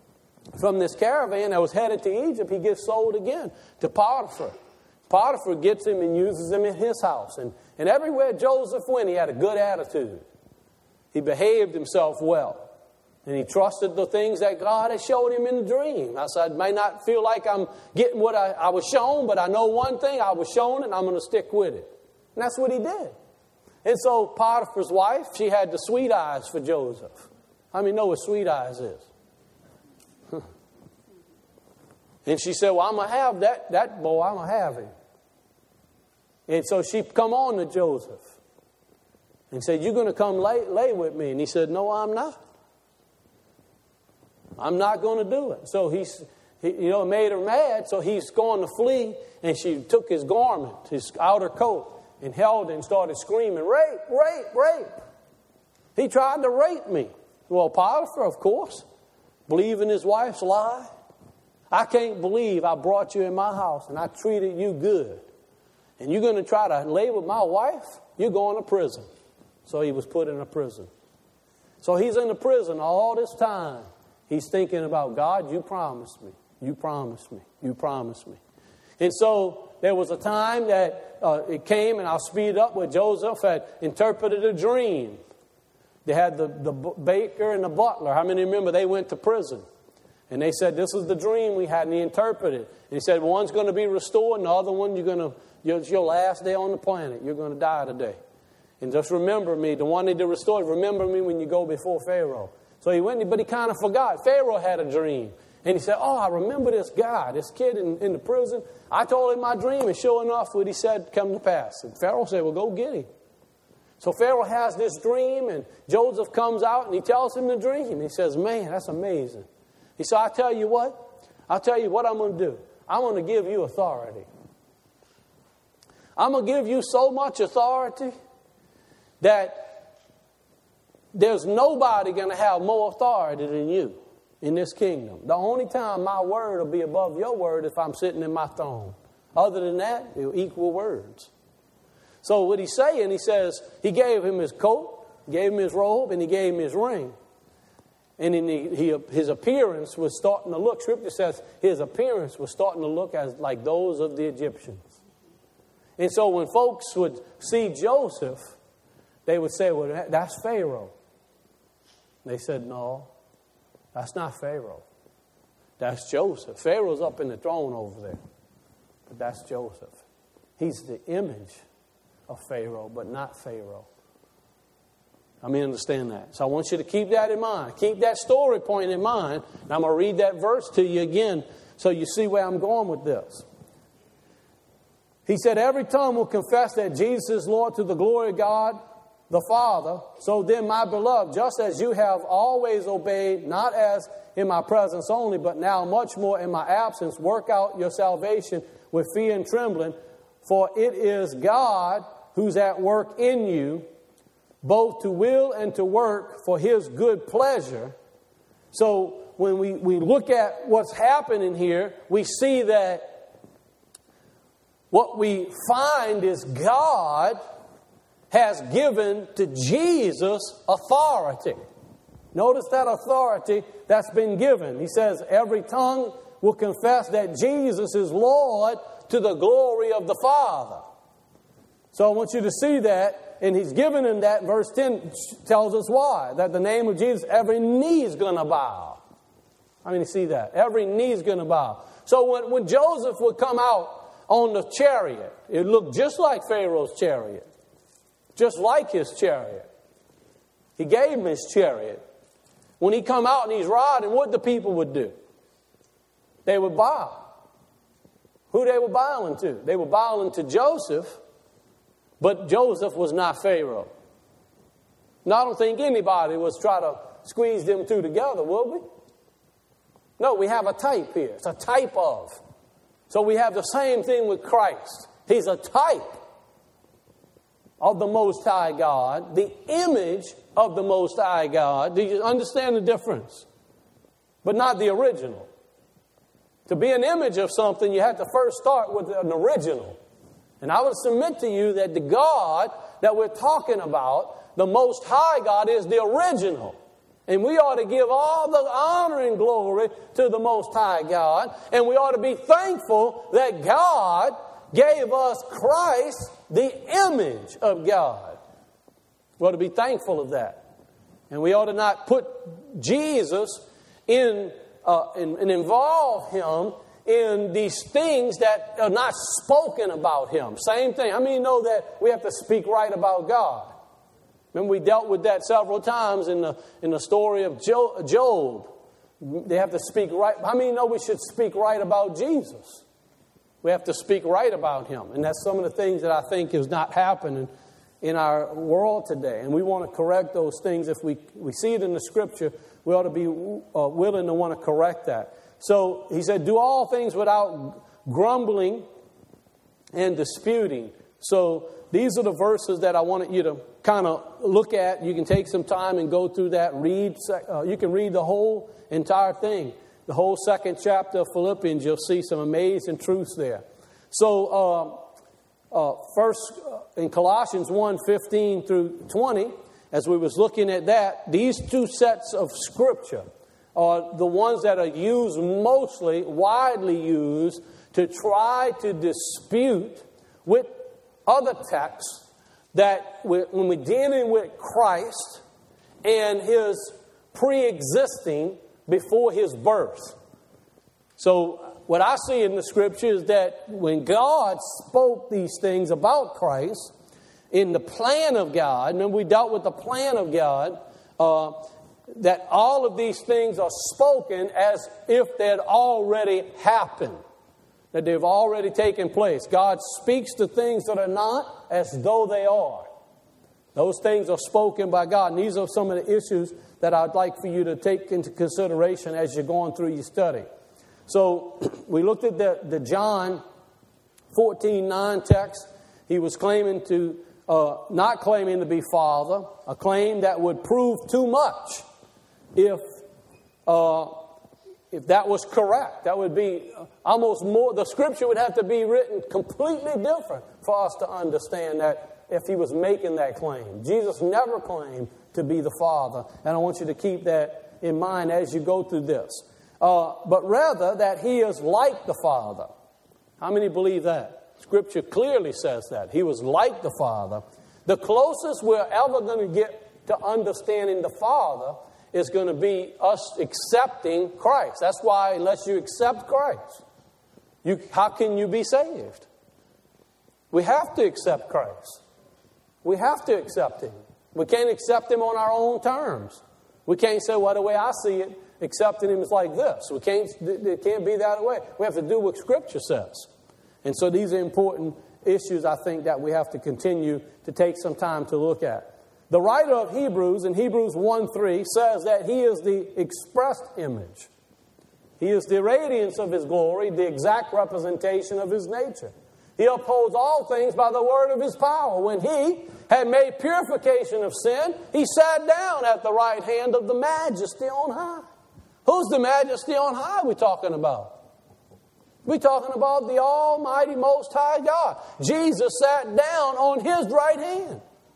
From this caravan that was headed to Egypt, he gets sold again to Potiphar. Potiphar gets him and uses him in his house. And, and everywhere Joseph went, he had a good attitude. He behaved himself well. And he trusted the things that God had showed him in the dream. I said, I may not feel like I'm getting what I, I was shown, but I know one thing, I was shown it, and I'm going to stick with it. And that's what he did. And so Potiphar's wife, she had the sweet eyes for Joseph. How many know what sweet eyes is? And she said, well, I'm going to have that, that boy, I'm going to have him. And so she come on to Joseph and said, you're going to come lay, lay with me. And he said, no, I'm not. I'm not going to do it. So he's, he, you know, made her mad. So he's going to flee. And she took his garment, his outer coat, and held it and started screaming, rape, rape, rape. He tried to rape me. Well, Potiphar, of course, believing his wife's lie. I can't believe I brought you in my house and I treated you good. And you're going to try to lay with my wife? You're going to prison. So he was put in a prison. So he's in the prison all this time. He's thinking about, God, you promised me. You promised me. You promised me. And so there was a time that uh, it came, and I'll speed up, where Joseph had interpreted a dream. They had the, the baker and the butler. How many remember they went to prison? And they said, this is the dream we had, and he interpreted. And he said, one's going to be restored, and the other one, you're going to, it's your last day on the planet. You're going to die today. And just remember me, the one that did restore, remember me when you go before Pharaoh. So he went, but he kind of forgot. Pharaoh had a dream. And he said, oh, I remember this guy, this kid in, in the prison. I told him my dream, and sure enough, what he said come to pass. And Pharaoh said, well, go get him. So Pharaoh has this dream, and Joseph comes out, and he tells him the dream. He says, man, that's amazing. He said, I'll tell you what. I'll tell you what I'm going to do. I'm going to give you authority. I'm going to give you so much authority that there's nobody going to have more authority than you in this kingdom. The only time my word will be above your word is if I'm sitting in my throne. Other than that, they're equal words. So what he's saying, he says, he gave him his coat, gave him his robe, and he gave him his ring. And in the, he, his appearance was starting to look, Scripture says, his appearance was starting to look as like those of the Egyptians. And so when folks would see Joseph, they would say, well, that's Pharaoh. They said, no, that's not Pharaoh. That's Joseph. Pharaoh's up in the throne over there. But that's Joseph. He's the image of Pharaoh, but not Pharaoh. I mean, understand that. So I want you to keep that in mind. Keep that story point in mind. And I'm going to read that verse to you again so you see where I'm going with this. He said, every tongue will confess that Jesus is Lord to the glory of God the Father. So then, my beloved, just as you have always obeyed, not as in my presence only, but now much more in my absence, work out your salvation with fear and trembling, for it is God who's at work in you, both to will and to work for His good pleasure. So when we, we look at what's happening here, we see that what we find is God has given to Jesus authority. Notice that authority that's been given. He says, every tongue will confess that Jesus is Lord to the glory of the Father. So I want you to see that, and He's given him that. Verse ten tells us why. That the name of Jesus, every knee is going to bow. I mean, you see that. Every knee is going to bow. So when, when Joseph would come out on the chariot, it looked just like Pharaoh's chariot. Just like his chariot. He gave him his chariot. When he come out and he's riding, what the people would do? They would bow. Who they were bowing to? They were bowing to Joseph, but Joseph was not Pharaoh. Now, I don't think anybody was trying to squeeze them two together, will we? No, we have a type here. It's a type of. So we have the same thing with Christ. He's a type of the Most High God, the image of the Most High God. Do you understand the difference? But not the original. To be an image of something, you have to first start with an original. And I would submit to you that the God that we're talking about, the Most High God, is the original. And we ought to give all the honor and glory to the Most High God. And we ought to be thankful that God gave us Christ, the image of God. We ought to be thankful of that. And we ought to not put Jesus in, uh, in and involve Him in these things that are not spoken about Him. Same thing. I mean, you know that we have to speak right about God. Remember, we dealt with that several times in the in the story of Job. They have to speak right. How many know we should speak right about Jesus? We have to speak right about Him. And that's some of the things that I think is not happening in our world today. And we want to correct those things. If we, we see it in the Scripture, we ought to be uh, willing to want to correct that. So he said, do all things without grumbling and disputing. So these are the verses that I wanted you to kind of look at. You can take some time and go through that. Read. Uh, you can read the whole entire thing. The whole second chapter of Philippians, you'll see some amazing truths there. So uh, uh, first in Colossians one, fifteen through twenty, as we was looking at that, these two sets of Scripture are the ones that are used mostly, widely used, to try to dispute with other texts that we're, when we're dealing with Christ and His pre-existing before His birth. So what I see in the Scripture is that when God spoke these things about Christ in the plan of God, and we dealt with the plan of God, uh, that all of these things are spoken as if they had already happened, that they've already taken place. God speaks to things that are not as though they are. Those things are spoken by God. And these are some of the issues that I'd like for you to take into consideration as you're going through your study. So we looked at the, the John fourteen nine text. He was claiming to, uh, not claiming to be Father, a claim that would prove too much if uh, if that was correct. That would be almost more, the Scripture would have to be written completely different for us to understand that if he was making that claim. Jesus never claimed to be the Father. And I want you to keep that in mind as you go through this. Uh, but rather that He is like the Father. How many believe that? Scripture clearly says that. He was like the Father. The closest we're ever going to get to understanding the Father is going to be us accepting Christ. That's why unless you accept Christ, you, how can you be saved? We have to accept Christ. We have to accept Him. We can't accept Him on our own terms. We can't say, well, the way I see it, accepting Him is like this. We can't, it can't be that way. We have to do what Scripture says. And so these are important issues, I think, that we have to continue to take some time to look at. The writer of Hebrews, in Hebrews one three, says that He is the expressed image. He is the radiance of His glory, the exact representation of His nature. He upholds all things by the word of His power. When He had made purification of sin, He sat down at the right hand of the Majesty on high. Who's the Majesty on high we're talking about? We're talking about the Almighty Most High God. Jesus sat down on His right hand.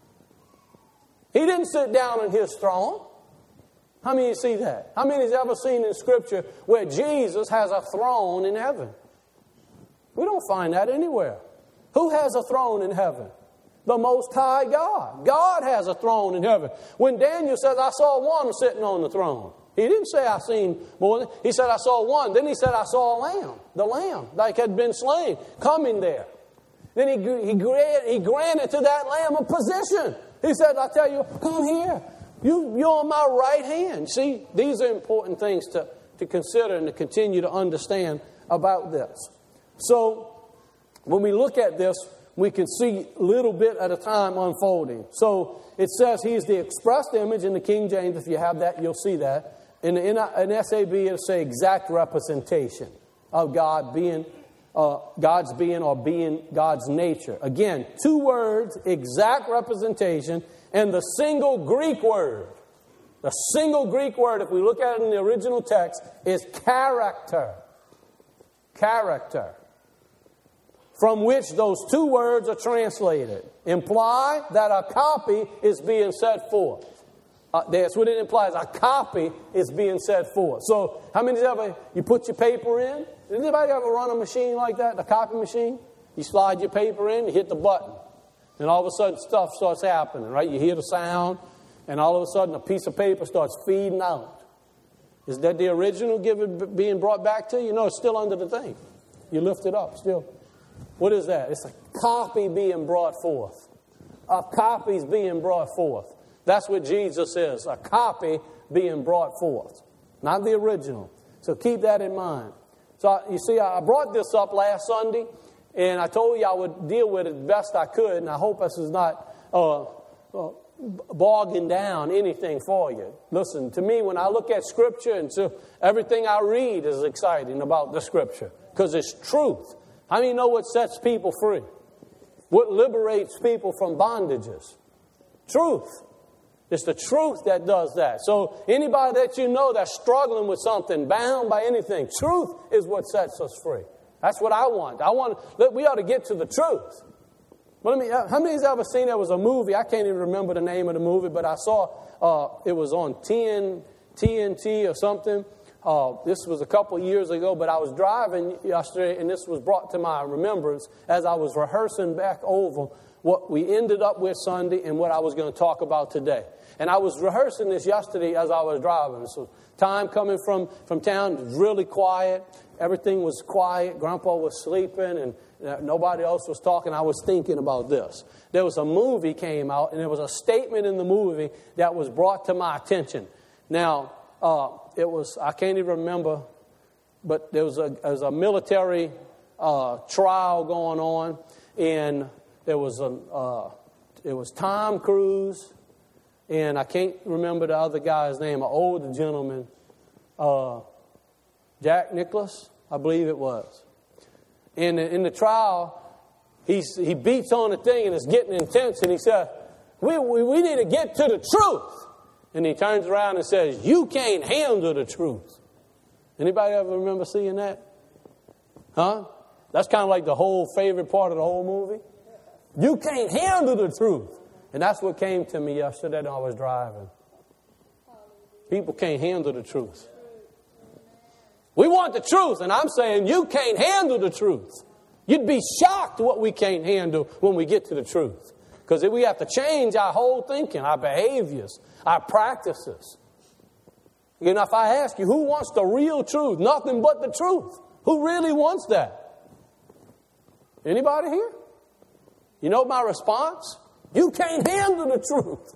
He didn't sit down on His throne. How many of you see that? How many has ever seen in Scripture where Jesus has a throne in heaven? We don't find that anywhere. Who has a throne in heaven? The Most High God. God has a throne in heaven. When Daniel says, I saw one sitting on the throne, he didn't say I seen more than, he said I saw one. Then he said I saw a lamb, the lamb, like had been slain, coming there. Then he, he, granted, he granted to that lamb a position. He said, I tell you, come here. You, you're on my right hand. See, these are important things to, to consider and to continue to understand about this. So, when we look at this, we can see a little bit at a time unfolding. So, it says He is the expressed image in the King James. If you have that, you'll see that. In, the, in an S A B, it'll say exact representation of God being, uh, God's being or being God's nature. Again, two words, exact representation, and the single Greek word. The single Greek word, if we look at it in the original text, is character. Character. From which those two words are translated. Imply that a copy is being set forth. Uh, that's what it implies. A copy is being set forth. So, how many ever you put your paper in? Did anybody ever run a machine like that, a copy machine? You slide your paper in, you hit the button, and all of a sudden stuff starts happening, right? You hear the sound, and all of a sudden a piece of paper starts feeding out. Is that the original given, being brought back to you? No, it's still under the thing. You lift it up still. What is that? It's a copy being brought forth. A copy's being brought forth. That's what Jesus is, a copy being brought forth, not the original. So keep that in mind. So you see, I brought this up last Sunday, and I told you I would deal with it best I could, and I hope this is not uh, uh, bogging down anything for you. Listen, to me, when I look at Scripture, and so everything I read is exciting about the Scripture, because it's truth. How many know what sets people free? What liberates people from bondages? Truth. It's the truth that does that. So anybody that you know that's struggling with something, bound by anything, truth is what sets us free. That's what I want. I want. We ought to get to the truth. But let me, how many of you ever seen there was a movie? I can't even remember the name of the movie, but I saw uh, it was on T N T or something. Uh, this was a couple of years ago, but I was driving yesterday, and this was brought to my remembrance as I was rehearsing back over what we ended up with Sunday and what I was going to talk about today. And I was rehearsing this yesterday as I was driving. So time coming from, from town, it was really quiet. Everything was quiet. Grandpa was sleeping, and uh, nobody else was talking. I was thinking about this. There was a movie came out, and there was a statement in the movie that was brought to my attention. Now, uh, it was, I can't even remember, but there was a, there was a military uh, trial going on, and there was a, uh, it was Tom Cruise, and I can't remember the other guy's name, an older gentleman, uh, Jack Nicklaus, I believe it was. And in the trial, he's, he beats on the thing, and it's getting intense, and he said, we, we, we need to get to the truth. And he turns around and says, you can't handle the truth. Anybody ever remember seeing that? Huh? That's kind of like the whole favorite part of the whole movie. You can't handle the truth. And that's what came to me yesterday when I was driving. People can't handle the truth. We want the truth, and I'm saying you can't handle the truth. You'd be shocked what we can't handle when we get to the truth. Because we have to change our whole thinking, our behaviors, our practices. You know, if I ask you, who wants the real truth? Nothing but the truth. Who really wants that? Anybody here? You know my response? You can't handle the truth.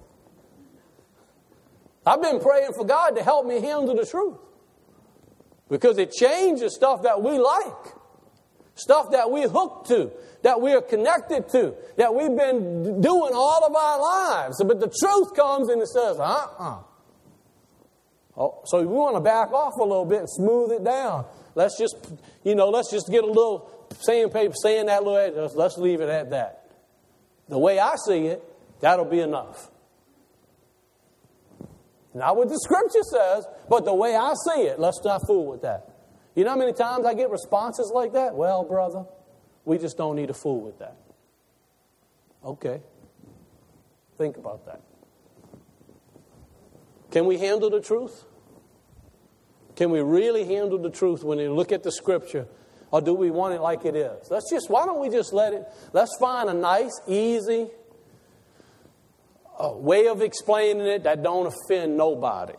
I've been praying for God to help me handle the truth. Because it changes stuff that we like. Stuff that we're hooked to, that we're connected to, that we've been doing all of our lives. But the truth comes and it says, uh-uh. Oh, so we want to back off a little bit and smooth it down. Let's just, you know, let's just get a little sandpaper, sand that little edge. Let's leave it at that. The way I see it, that'll be enough. Not what the Scripture says, but the way I see it, let's not fool with that. You know how many times I get responses like that? Well, brother, we just don't need to fool with that. Okay. Think about that. Can we handle the truth? Can we really handle the truth when we look at the Scripture? Or do we want it like it is? Let's just, why don't we just let it, let's find a nice, easy uh, way of explaining it that don't offend nobody.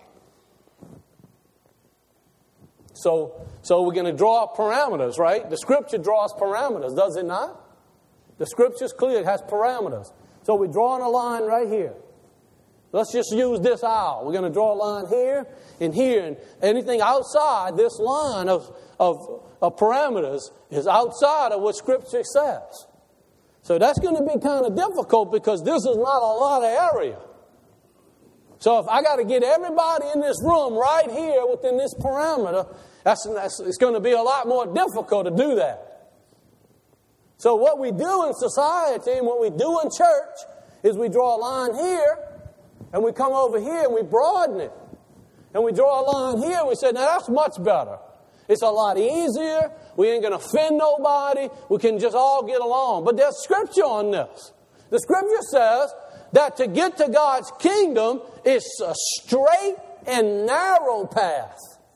So, so we're going to draw up parameters, right? The Scripture draws parameters, does it not? The Scripture's clear, it has parameters. So we're drawing a line right here. Let's just use this aisle. We're going to draw a line here and here. And anything outside this line of, of, of parameters is outside of what Scripture says. So that's going to be kind of difficult because this is not a lot of area. So if I got to get everybody in this room right here within this parameter, that's, that's, it's going to be a lot more difficult to do that. So what we do in society and what we do in church is we draw a line here and we come over here and we broaden it. And we draw a line here and we say, now that's much better. It's a lot easier. We ain't going to offend nobody. We can just all get along. But there's Scripture on this. The Scripture says that to get to God's kingdom is a straight and narrow path.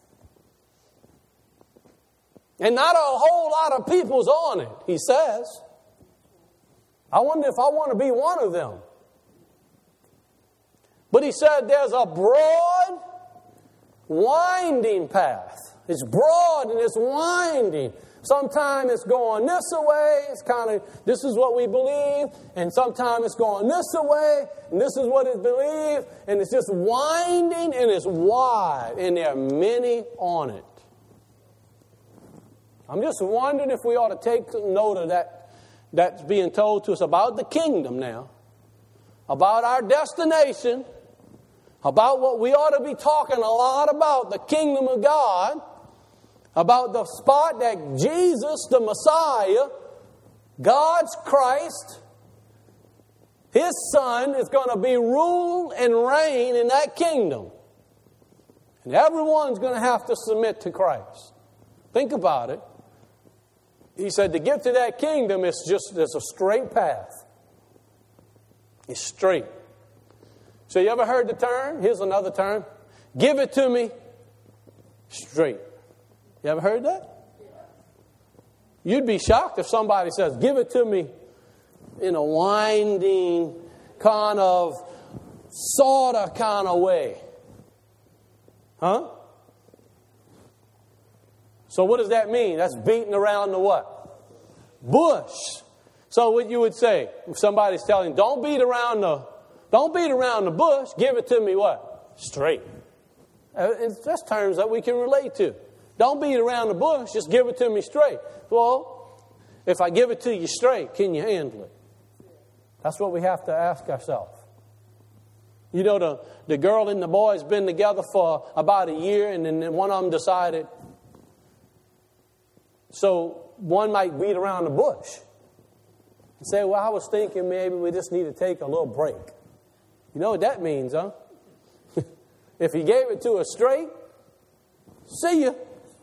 And not a whole lot of people's on it, he says. I wonder if I want to be one of them. But he said there's a broad, winding path. It's broad and it's winding. Sometimes it's going this way. It's kind of, this is what we believe. And sometimes it's going this way. And this is what is believed. And it's just winding and it's wide. And there are many on it. I'm just wondering if we ought to take note of that. That's being told to us about the kingdom now. About our destination. About what we ought to be talking a lot about. The kingdom of God. About the spot that Jesus, the Messiah, God's Christ, His Son, is going to be rule and reign in that kingdom. And everyone's going to have to submit to Christ. Think about it. He said to get to that kingdom, it's just, there's a straight path. It's straight. So you ever heard the term? Here's another term. Give it to me straight. You ever heard that? You'd be shocked if somebody says, give it to me in a winding, kind of, sort of kind of way. Huh? So what does that mean? That's beating around the what? Bush. So what you would say, if somebody's telling you, don't beat around the, don't beat around the bush, give it to me what? Straight. It's just terms that we can relate to. Don't beat around the bush, just give it to me straight. Well, if I give it to you straight, can you handle it? That's what we have to ask ourselves. You know, the, the girl and the boy's been together for about a year, and then one of them decided. So one might beat around the bush and say, well, I was thinking maybe we just need to take a little break. You know what that means, huh? If he gave it to us straight, see ya.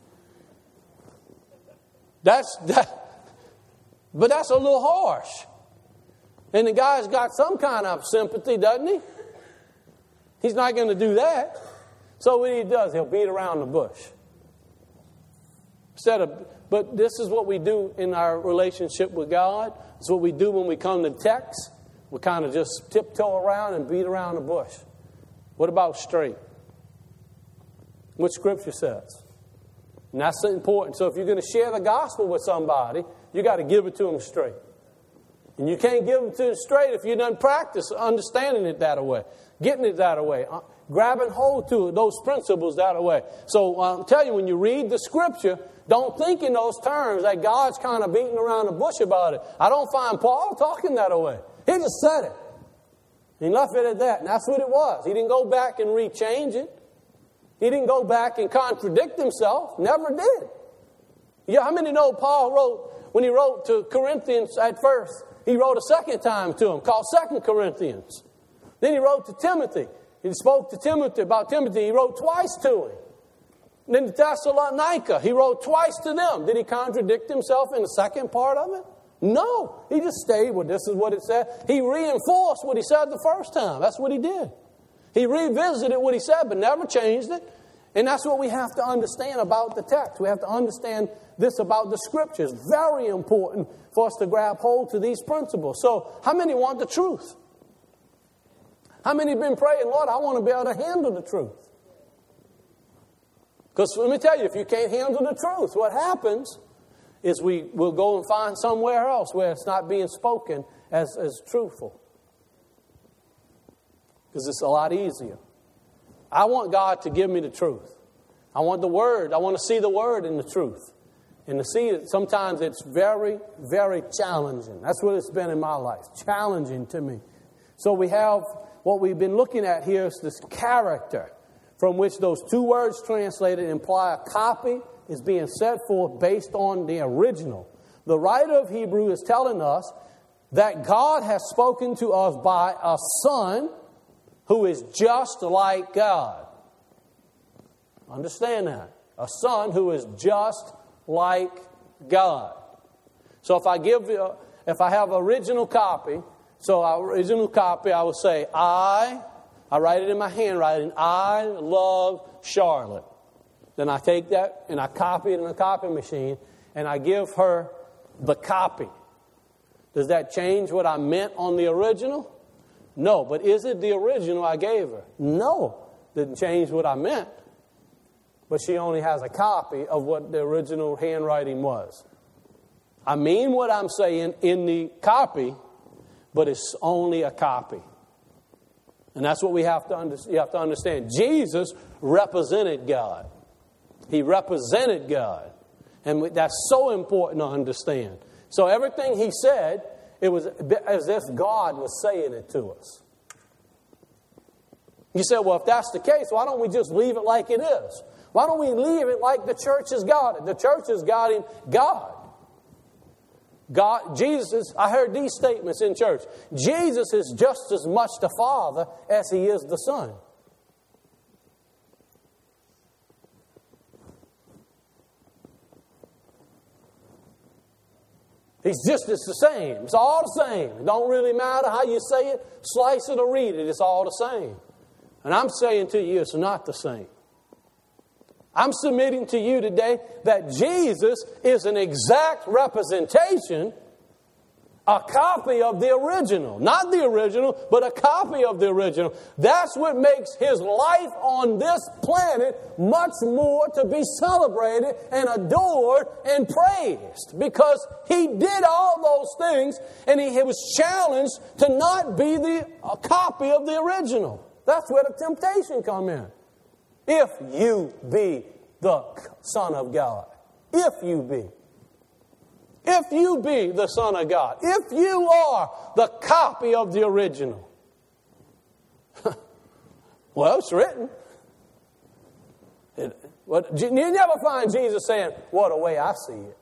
That's that, but that's a little harsh. And the guy's got some kind of sympathy, doesn't he? He's not going to do that. So what he does, he'll beat around the bush. Instead of, but this is what we do in our relationship with God. It's what we do when we come to text. We kind of just tiptoe around and beat around the bush. What about straight? What Scripture says. And that's important. So if you're going to share the gospel with somebody, you got to give it to them straight. And you can't give it to them straight if you don't practice understanding it that way, getting it that way, grabbing hold to those principles that way. So I'll tell you, when you read the Scripture, Don't think in those terms that God's kind of beating around the bush about it. I don't find Paul talking that way. He just said it. He left it at that, and that's what it was. He didn't go back and rechange it. He didn't go back and contradict himself. Never did. Yeah, how many know Paul wrote, when he wrote to Corinthians at first, he wrote a second time to them called Second Corinthians. Then he wrote to Timothy. He spoke to Timothy about Timothy. He wrote twice to him. Then to Thessalonica, he wrote twice to them. Did he contradict himself in the second part of it? No. He just stayed with this is what it said. He reinforced what he said the first time. That's what he did. He revisited what he said, but never changed it. And that's what we have to understand about the text. We have to understand this about the Scriptures. Very important for us to grab hold to these principles. So, how many want the truth? How many have been praying, Lord, I want to be able to handle the truth? Because let me tell you, if you can't handle the truth, what happens is we will go and find somewhere else where it's not being spoken as, as truthful. Because it's a lot easier. I want God to give me the truth. I want the Word. I want to see the Word in the truth. And to see it, sometimes it's very, very challenging. That's what it's been in my life. Challenging to me. So we have, what we've been looking at here is this character from which those two words translated imply a copy is being set forth based on the original. The writer of Hebrew is telling us that God has spoken to us by a Son who is just like God. Understand that. A Son who is just like God. So if I give you, if I have original copy, so our original copy, I will say, I, I write it in my handwriting, I love Charlotte. Then I take that and I copy it in a copy machine and I give her the copy. Does that change what I meant on the original? No. But is it the original I gave her? No. Didn't change what I meant. But she only has a copy of what the original handwriting was. I mean what I'm saying in the copy, but it's only a copy. And that's what we have to under, you have to understand. Jesus represented God. He represented God. And that's so important to understand. So everything he said, it was as if God was saying it to us. You say, well, if that's the case, why don't we just leave it like it is? Why don't we leave it like the church has got it? The church has got him God. God, Jesus, I heard these statements in church. Jesus is just as much the Father as he is the Son. He's just, it's the same. It's all the same. It don't really matter how you say it, slice it or read it. It's all the same. And I'm saying to you, it's not the same. I'm submitting to you today that Jesus is an exact representation, a copy of the original. Not the original, but a copy of the original. That's what makes his life on this planet much more to be celebrated and adored and praised. Because he did all those things and he was challenged to not be the a copy of the original. That's where the temptation comes in. If you be the Son of God. If you be. If you be the Son of God. If you are the copy of the original. Well, it's written. It, what, you never find Jesus saying, what a way I see it.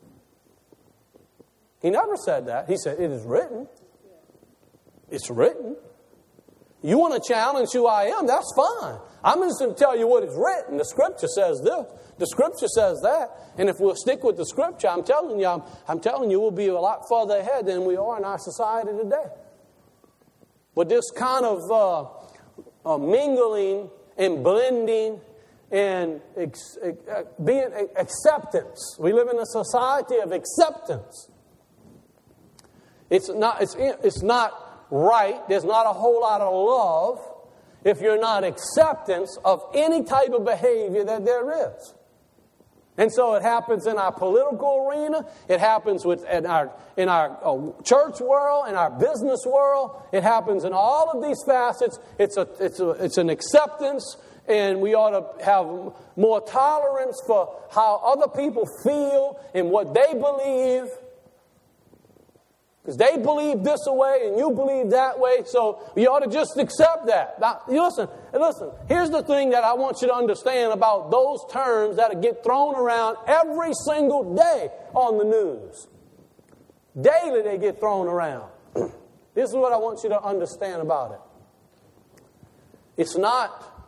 He never said that. He said, it is written. It's written. You want to challenge who I am, that's fine. I'm just going to tell you what is written. The Scripture says this. The Scripture says that. And if we'll stick with the Scripture, I'm telling you, I'm, I'm telling you, we'll be a lot further ahead than we are in our society today. But this kind of uh, uh, mingling and blending and ex- uh, being uh, acceptance. We live in a society of acceptance. It's not. It's it's not. Right, there's not a whole lot of love if you're not acceptance of any type of behavior that there is. And so it happens in our political arena. It happens with, in our, in our uh, church world, in our business world. It happens in all of these facets. It's, a, it's, a, it's an acceptance, and we ought to have more tolerance for how other people feel and what they believe. Because they believe this way and you believe that way, so you ought to just accept that. Now, you listen, listen, here's the thing that I want you to understand about those terms that get thrown around every single day on the news. Daily they get thrown around. This is what I want you to understand about it. It's not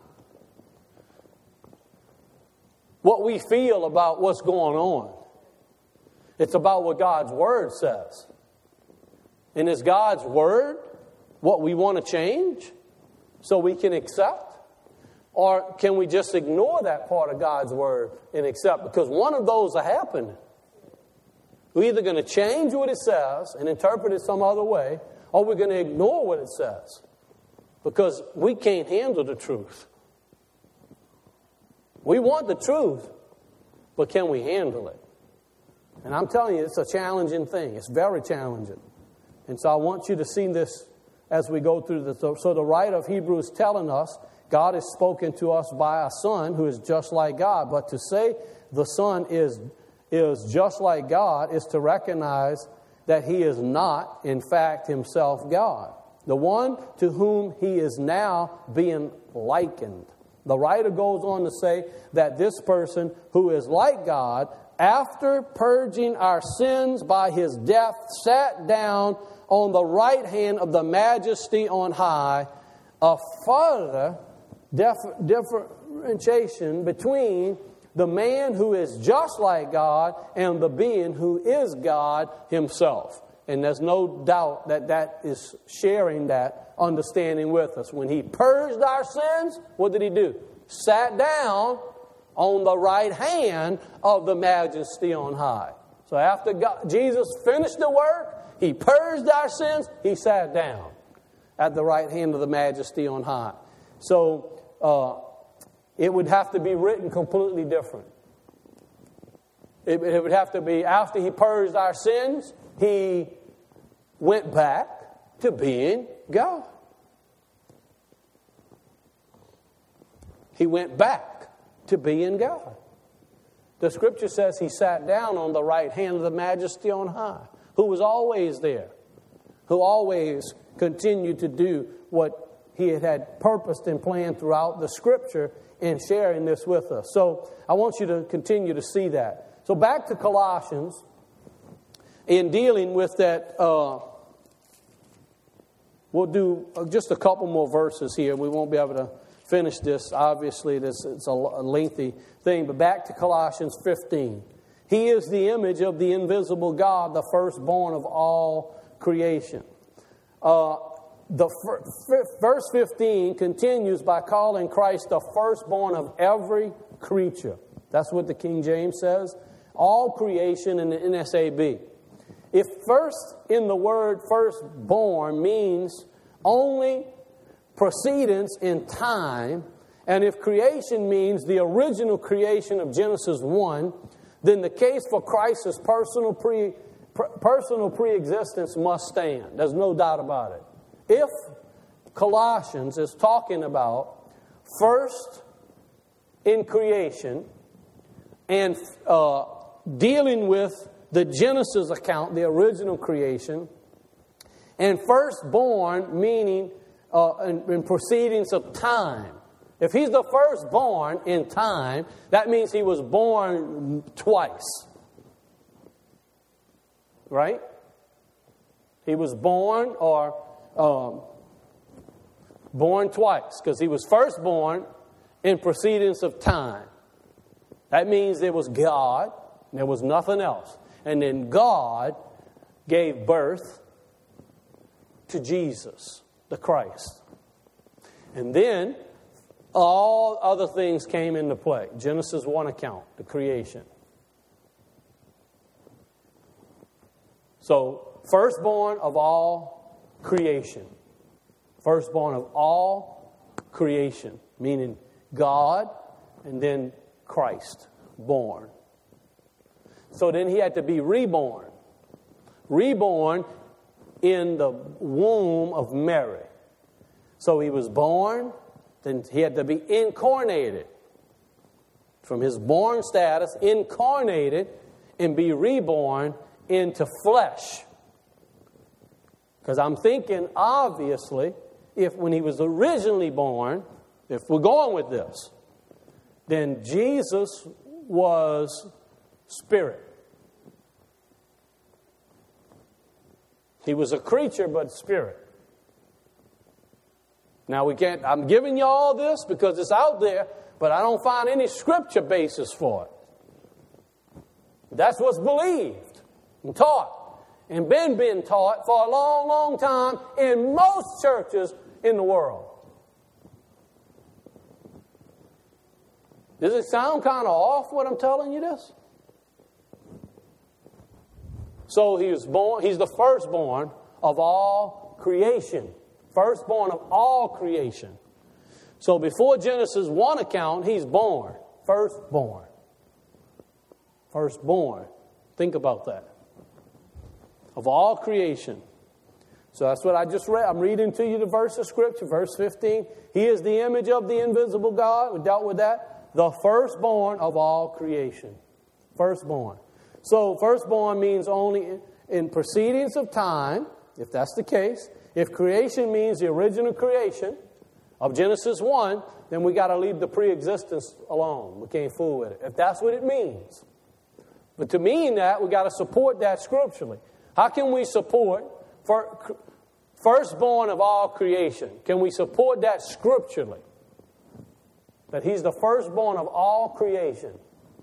what we feel about what's going on. It's about what God's Word says. And is God's Word what we want to change so we can accept? Or can we just ignore that part of God's Word and accept? Because one of those are happening. We're either going to change what it says and interpret it some other way, or we're going to ignore what it says. Because we can't handle the truth. We want the truth, but can we handle it? And I'm telling you, it's a challenging thing. It's very challenging. And so I want you to see this as we go through this. So the writer of Hebrews is telling us God has spoken to us by a Son who is just like God. But to say the Son is, is just like God is to recognize that He is not, in fact, Himself God. The one to whom He is now being likened. The writer goes on to say that this person who is like God, after purging our sins by His death, sat down on the right hand of the Majesty on high, a further dif- differentiation between the man who is just like God and the being who is God Himself. And there's no doubt that that is sharing that understanding with us. When He purged our sins, what did He do? Sat down on the right hand of the Majesty on high. So after God, Jesus finished the work, He purged our sins, He sat down at the right hand of the Majesty on high. So uh, it would have to be written completely different. It, it would have to be after He purged our sins, He went back to being God. He went back to being God. The Scripture says He sat down on the right hand of the Majesty on high, who was always there, who always continued to do what He had, had purposed and planned throughout the Scripture in sharing this with us. So I want you to continue to see that. So back to Colossians, in dealing with that, uh, we'll do just a couple more verses here. We won't be able to finish this. Obviously, this it's a lengthy thing. But back to Colossians fifteen. He is the image of the invisible God, the firstborn of all creation. Uh, the fir- f- verse fifteen continues by calling Christ the firstborn of every creature. That's what the King James says. All creation in the N S A B. If first in the word firstborn means only precedence in time, and if creation means the original creation of Genesis one, then the case for Christ's personal pre, personal pre-existence must stand. There's no doubt about it. If Colossians is talking about first in creation and uh, dealing with the Genesis account, the original creation, and firstborn meaning uh, in, in proceedings of time. If He's the firstborn in time, that means He was born twice. Right? He was born or um, born twice because He was firstborn in proceedings of time. That means there was God, and there was nothing else. And then God gave birth to Jesus, the Christ. And then all other things came into play. Genesis one account, the creation. So, firstborn of all creation. Firstborn of all creation. Meaning God and then Christ born. So then he had to be reborn. Reborn in the womb of Mary. So he was born, then he had to be incarnated. From his born status, incarnated, and be reborn into flesh. Because I'm thinking, obviously, if when he was originally born, if we're going with this, then Jesus was spirit. He was a creature, but spirit. Now we can't, I'm giving you all this because it's out there, but I don't find any scripture basis for it. That's what's believed and taught and been being taught for a long, long time in most churches in the world. Does it sound kind of off what I'm telling you this? So he was born, he's the firstborn of all creation. Firstborn of all creation. So before Genesis one account, he's born. Firstborn. Firstborn. Think about that. Of all creation. So that's what I just read. I'm reading to you the verse of Scripture, verse fifteen. He is the image of the invisible God. We dealt with that. The firstborn of all creation. Firstborn. So firstborn means only in, in proceedings of time, if that's the case. If creation means the original creation of Genesis one, then we got to leave the pre-existence alone. We can't fool with it. If that's what it means. But to mean that, we got to support that scripturally. How can we support for firstborn of all creation? Can we support that scripturally? That he's the firstborn of all creation.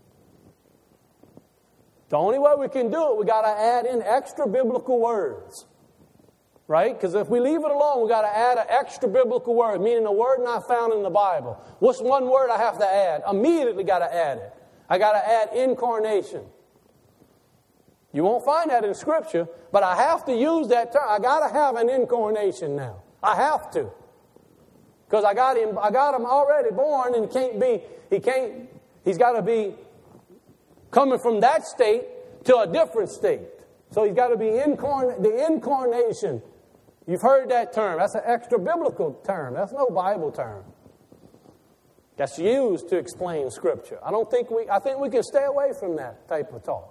The only way we can do it, we got to add in extra biblical words. Right? Because if we leave it alone, we got to add an extra biblical word, meaning a word not found in the Bible. What's one word I have to add? Immediately got to add it. I got to add incarnation. You won't find that in Scripture, but I have to use that term. I got to have an incarnation now. I have to. Because I got him, I got him already born, and he can't be, he can't, he's got to be coming from that state to a different state. So he's got to be incarnate, the incarnation. You've heard that term. That's an extra biblical term. That's no Bible term. That's used to explain Scripture. I don't think we, I think we can stay away from that type of talk.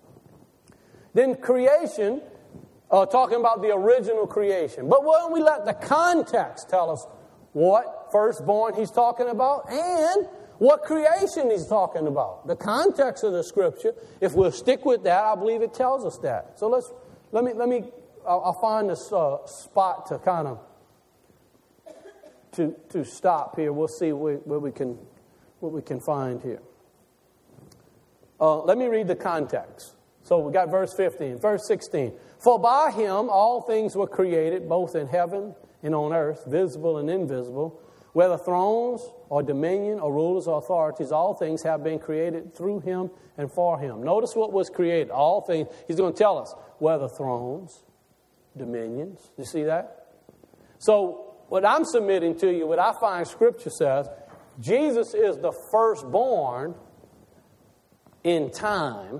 Then creation, uh, talking about the original creation. But why don't we let the context tell us what firstborn he's talking about and what creation he's talking about. The context of the Scripture, if we'll stick with that, I believe it tells us that. So let's, let me, let me, I'll, I'll find this uh, spot to kind of, to, to stop here. We'll see where, where we can, what we can find here. Uh, let me read the context. So we got verse fifteen. Verse sixteen. For by him all things were created, both in heaven and on earth, visible and invisible, whether thrones or dominion or rulers or authorities, all things have been created through him and for him. Notice what was created. All things. He's going to tell us whether thrones, dominions. You see that? So what I'm submitting to you, what I find Scripture says, Jesus is the firstborn in time,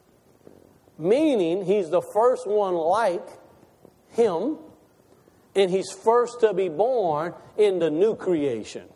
meaning he's the first one like him, and he's first to be born in the new creation.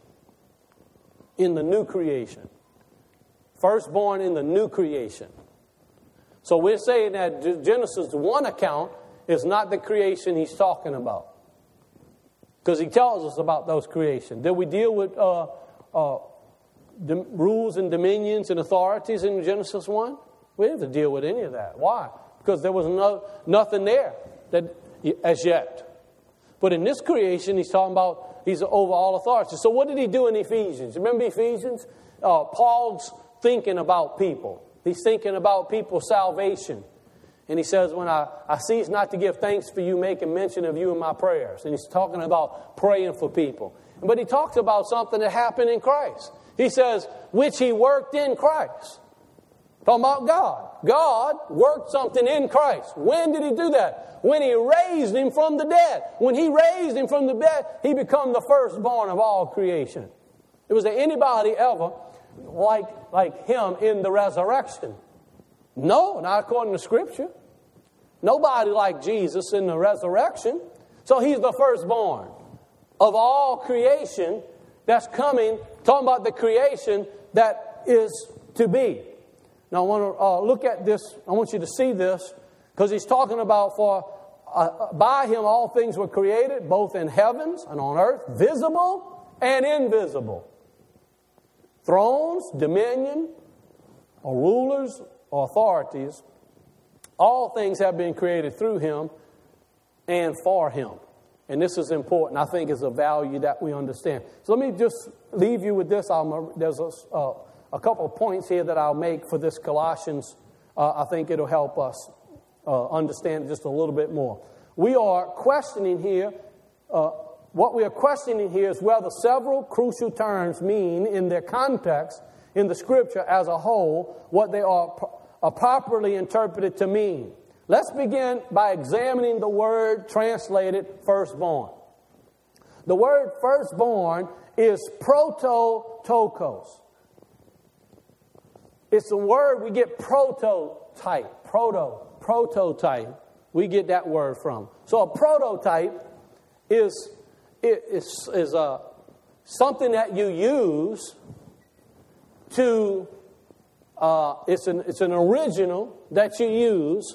In the new creation. Firstborn in the new creation. So we're saying that Genesis one account is not the creation he's talking about. Because he tells us about those creations. Did we deal with uh, uh, the rules and dominions and authorities in Genesis one? We didn't have to deal with any of that. Why? Because there was no, nothing there that as yet. But in this creation, he's talking about he's over all authority. So what did he do in Ephesians? Remember Ephesians? Uh, Paul's thinking about people. He's thinking about people's salvation. And he says, when I, I cease not to give thanks for you, making mention of you in my prayers. And he's talking about praying for people. But he talks about something that happened in Christ. He says, which he worked in Christ. Talking about God. God worked something in Christ. When did he do that? When he raised him from the dead. When he raised him from the dead, he became the firstborn of all creation. Was there anybody ever like, like him in the resurrection? No, not according to Scripture. Nobody like Jesus in the resurrection. So he's the firstborn of all creation that's coming, talking about the creation that is to be. Now I want to uh, look at this. I want you to see this because he's talking about for uh, by him all things were created, both in heavens and on earth, visible and invisible. Thrones, dominion, or rulers, or authorities, all things have been created through him and for him. And this is important. I think it's a value that we understand. So let me just leave you with this. I'll, there's a, uh, a couple of points here that I'll make for this Colossians. Uh, I think it'll help us uh, understand just a little bit more. We are questioning here, uh, what we are questioning here is whether several crucial terms mean in their context in the Scripture as a whole what they are, are properly interpreted to mean. Let's begin by examining the word translated firstborn. The word firstborn is prototokos. It's a word we get prototype, proto, prototype. We get that word from. So a prototype is is is a something that you use to. Uh, it's an it's an original that you use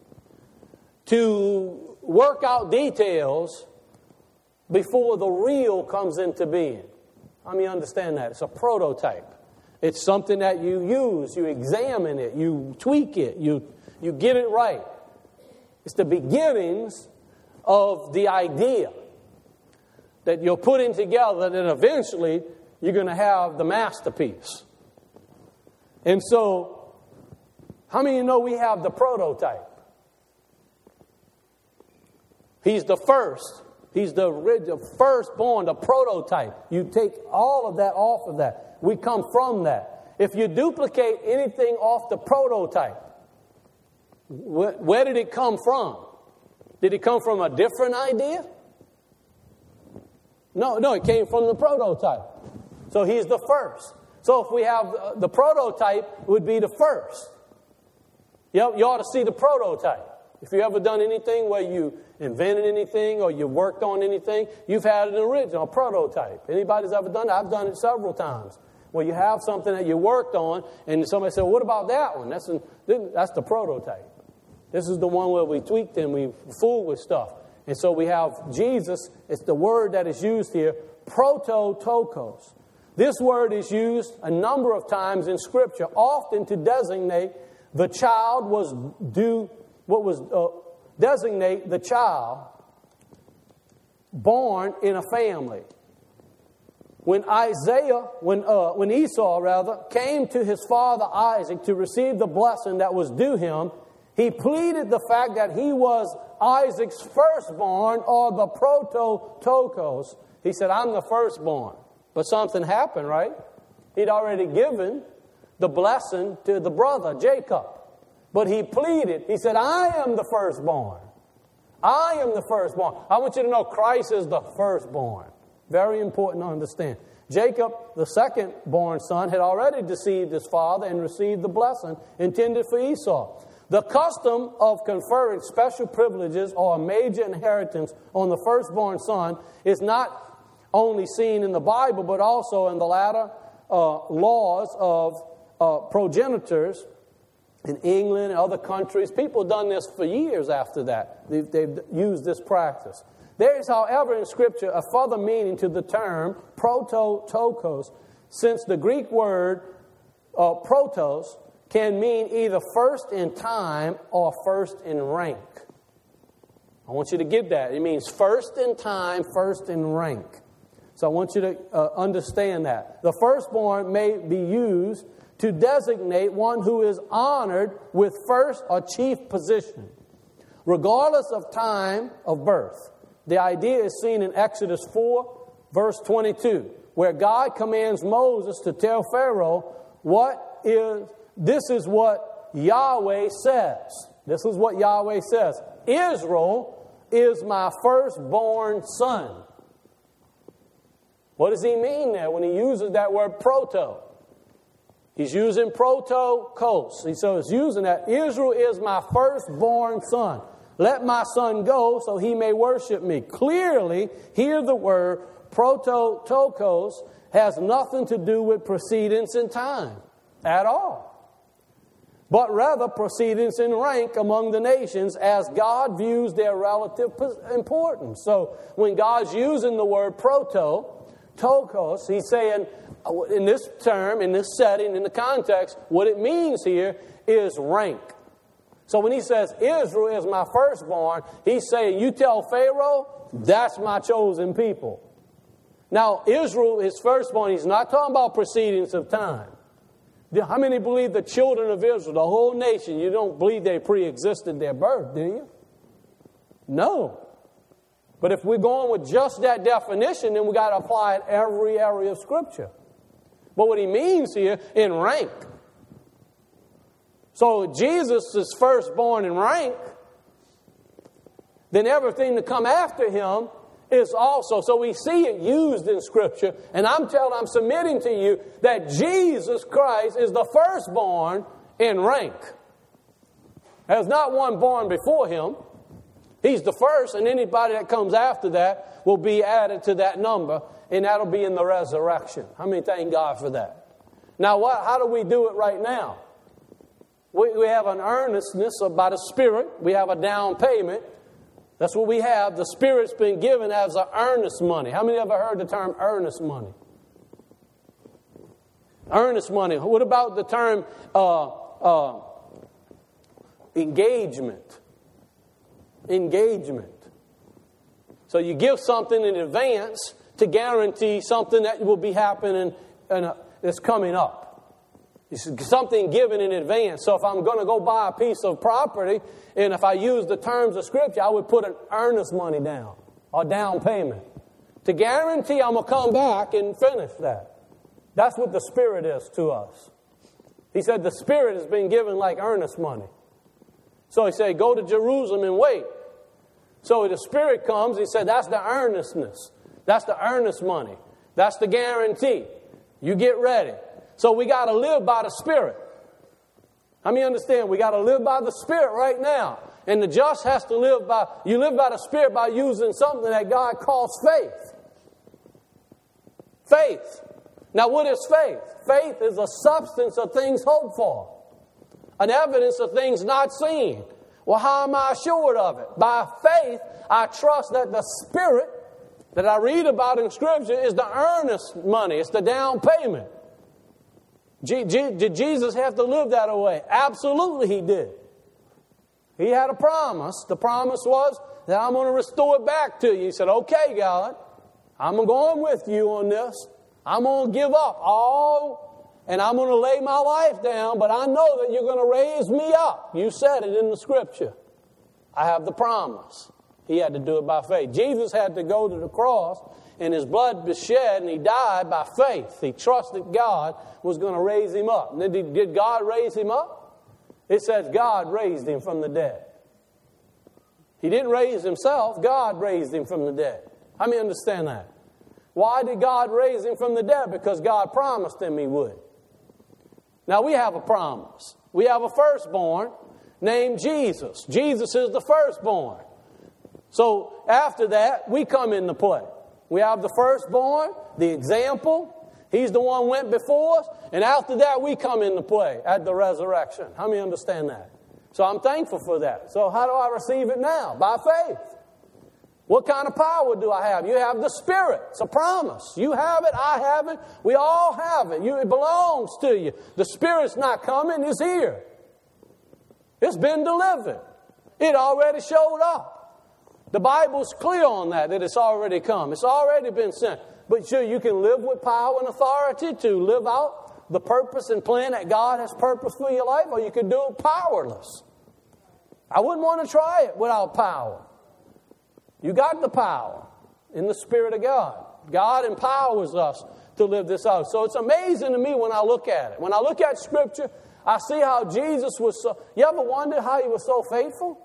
to work out details before the real comes into being. Let me understand that. It's a prototype. It's something that you use, you examine it, you tweak it, you, you get it right. It's the beginnings of the idea that you're putting together, that eventually you're going to have the masterpiece. And so, how many of you know we have the prototype? He's the first. He's the, the firstborn, the prototype. You take all of that off of that. We come from that. If you duplicate anything off the prototype, wh- where did it come from? Did it come from a different idea? No, no, it came from the prototype. So he's the first. So if we have uh, the prototype, would be the first. You, you ought to see the prototype. If you ever done anything where you invented anything or you worked on anything, you've had an original, a prototype. Anybody's ever done that? I've done it several times. Where you have something that you worked on, and somebody said, well, what about that one? That's, an, that's the prototype. This is the one where we tweaked and we fooled with stuff. And so we have Jesus. It's the word that is used here, prototokos. This word is used a number of times in Scripture, often to designate the child was due, what was uh, designate the child born in a family. When Isaiah, when uh, when Esau rather came to his father Isaac to receive the blessing that was due him, he pleaded the fact that he was Isaac's firstborn, or the prototokos. He said, "I'm the firstborn." But something happened, right? He'd already given the blessing to the brother Jacob, but he pleaded. He said, "I am the firstborn. I am the firstborn." I want you to know Christ is the firstborn. Very important to understand. Jacob, the second-born son, had already deceived his father and received the blessing intended for Esau. The custom of conferring special privileges or a major inheritance on the firstborn son is not only seen in the Bible, but also in the latter uh, laws of uh, progenitors in England and other countries. People have done this for years after that. They've, they've used this practice. There is, however, in Scripture a further meaning to the term prototokos, since the Greek word uh, protos can mean either first in time or first in rank. I want you to get that. It means first in time, first in rank. So I want you to uh, understand that. The firstborn may be used to designate one who is honored with first or chief position, regardless of time of birth. The idea is seen in Exodus four, verse twenty-two, where God commands Moses to tell Pharaoh, what is, this is what Yahweh says. This is what Yahweh says. Israel is my firstborn son. What does he mean there when he uses that word proto? He's using protokos. He so he's using that. Israel is my firstborn son. Let my son go so he may worship me. Clearly, here the word prototokos has nothing to do with precedence in time at all, but rather precedence in rank among the nations as God views their relative importance. So when God's using the word prototokos, he's saying, in this term, in this setting, in the context, what it means here is rank. So when he says, Israel is my firstborn, he's saying, you tell Pharaoh, that's my chosen people. Now, Israel is firstborn. He's not talking about precedence of time. How many believe the children of Israel, the whole nation, you don't believe they pre-existed their birth, do you? No. But if we're going with just that definition, then we got to apply it every area of Scripture. But what he means here, in rank. So Jesus is firstborn in rank, then everything to come after him is also. So we see it used in Scripture, and I'm telling, I'm submitting to you that Jesus Christ is the firstborn in rank. There's not one born before him. He's the first, and anybody that comes after that will be added to that number, and that'll be in the resurrection. How many thank God for that? Now, what? How do we do it right now? We, we have an earnestness by the Spirit. We have a down payment. That's what we have. The Spirit's been given as an earnest money. How many ever heard the term earnest money? Earnest money. What about the term uh, uh, engagement? Engagement. So you give something in advance to guarantee something that will be happening and uh, that's coming up. It's something given in advance. So if I'm going to go buy a piece of property, and if I use the terms of Scripture, I would put an earnest money down, or down payment, to guarantee I'm going to come back and finish that. That's what the Spirit is to us. He said the Spirit has been given like earnest money. So he said, go to Jerusalem and wait. So the Spirit comes, he said, that's the earnestness. That's the earnest money. That's the guarantee. You get ready. So we got to live by the Spirit. How many understand? We got to live by the Spirit right now. And the just has to live by, you live by the Spirit by using something that God calls faith. Faith. Now what is faith? Faith is a substance of things hoped for. An evidence of things not seen. Well, how am I assured of it? By faith, I trust that the Spirit that I read about in Scripture is the earnest money. It's the down payment. G- G- did Jesus have to live that way? Absolutely he did. He had a promise. The promise was that I'm going to restore it back to you. He said, okay, God, I'm going with you on this. I'm going to give up all, and I'm going to lay my life down, but I know that you're going to raise me up. You said it in the Scripture. I have the promise. He had to do it by faith. Jesus had to go to the cross, and his blood was shed, and he died by faith. He trusted God was going to raise him up. Did, did God raise him up? It says God raised him from the dead. He didn't raise himself. God raised him from the dead. How many understand that? Why did God raise him from the dead? Because God promised him he would. Now we have a promise. We have a firstborn named Jesus. Jesus is the firstborn. So after that, we come into play. We have the firstborn, the example. He's the one who went before us. And after that, we come into play at the resurrection. How many understand that? So I'm thankful for that. So how do I receive it now? By faith. What kind of power do I have? You have the Spirit. It's a promise. You have it. I have it. We all have it. You, it belongs to you. The Spirit's not coming. It's here. It's been delivered. It already showed up. The Bible's clear on that, that it's already come. It's already been sent. But sure, you can live with power and authority to live out the purpose and plan that God has purposed for your life, or you can do it powerless. I wouldn't want to try it without power. You got the power in the Spirit of God. God empowers us to live this out. So it's amazing to me when I look at it. When I look at Scripture, I see how Jesus was so... You ever wondered how he was so faithful?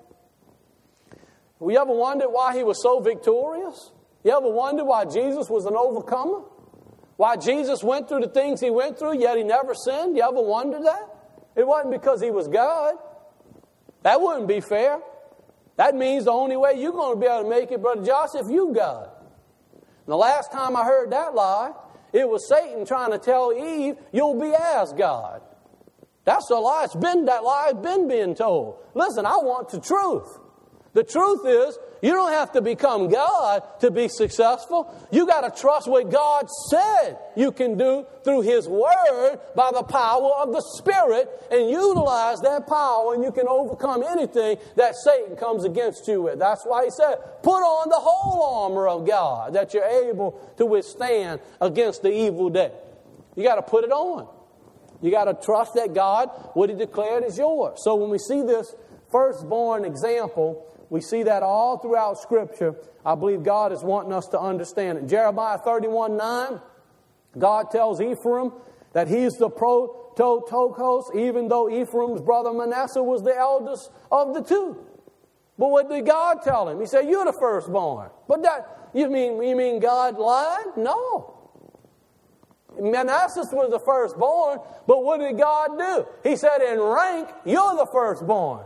You ever wondered why he was so victorious? You ever wondered why Jesus was an overcomer? Why Jesus went through the things he went through, yet he never sinned? You ever wondered that? It wasn't because he was God. That wouldn't be fair. That means the only way you're going to be able to make it, Brother Josh, if you God. And the last time I heard that lie, it was Satan trying to tell Eve, you'll be as God. That's the lie. It's been, that lie has been being told. Listen, I want the truth. The truth is, you don't have to become God to be successful. You got to trust what God said you can do through His Word by the power of the Spirit and utilize that power, and you can overcome anything that Satan comes against you with. That's why He said, put on the whole armor of God that you're able to withstand against the evil day. You got to put it on. You got to trust that God, what He declared is yours. So when we see this firstborn example, we see that all throughout Scripture. I believe God is wanting us to understand it. Jeremiah thirty-one nine, God tells Ephraim that he's the prototokos, even though Ephraim's brother Manasseh was the eldest of the two. But what did God tell him? He said, you're the firstborn. But that, you mean, you mean God lied? No. Manasseh was the firstborn, but what did God do? He said, in rank, you're the firstborn.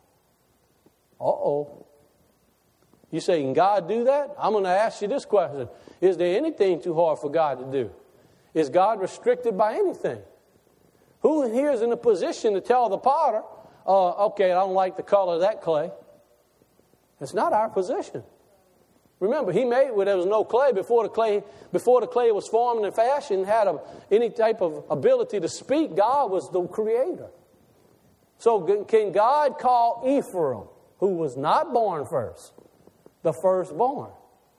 Uh-oh. You say, can God do that? I'm going to ask you this question. Is there anything too hard for God to do? Is God restricted by anything? Who here is in a position to tell the potter, uh, okay, I don't like the color of that clay? It's not our position. Remember, He made where there was no clay before the clay, before the clay was formed and fashioned, had a, any type of ability to speak. God was the creator. So can God call Ephraim, who was not born first, the firstborn?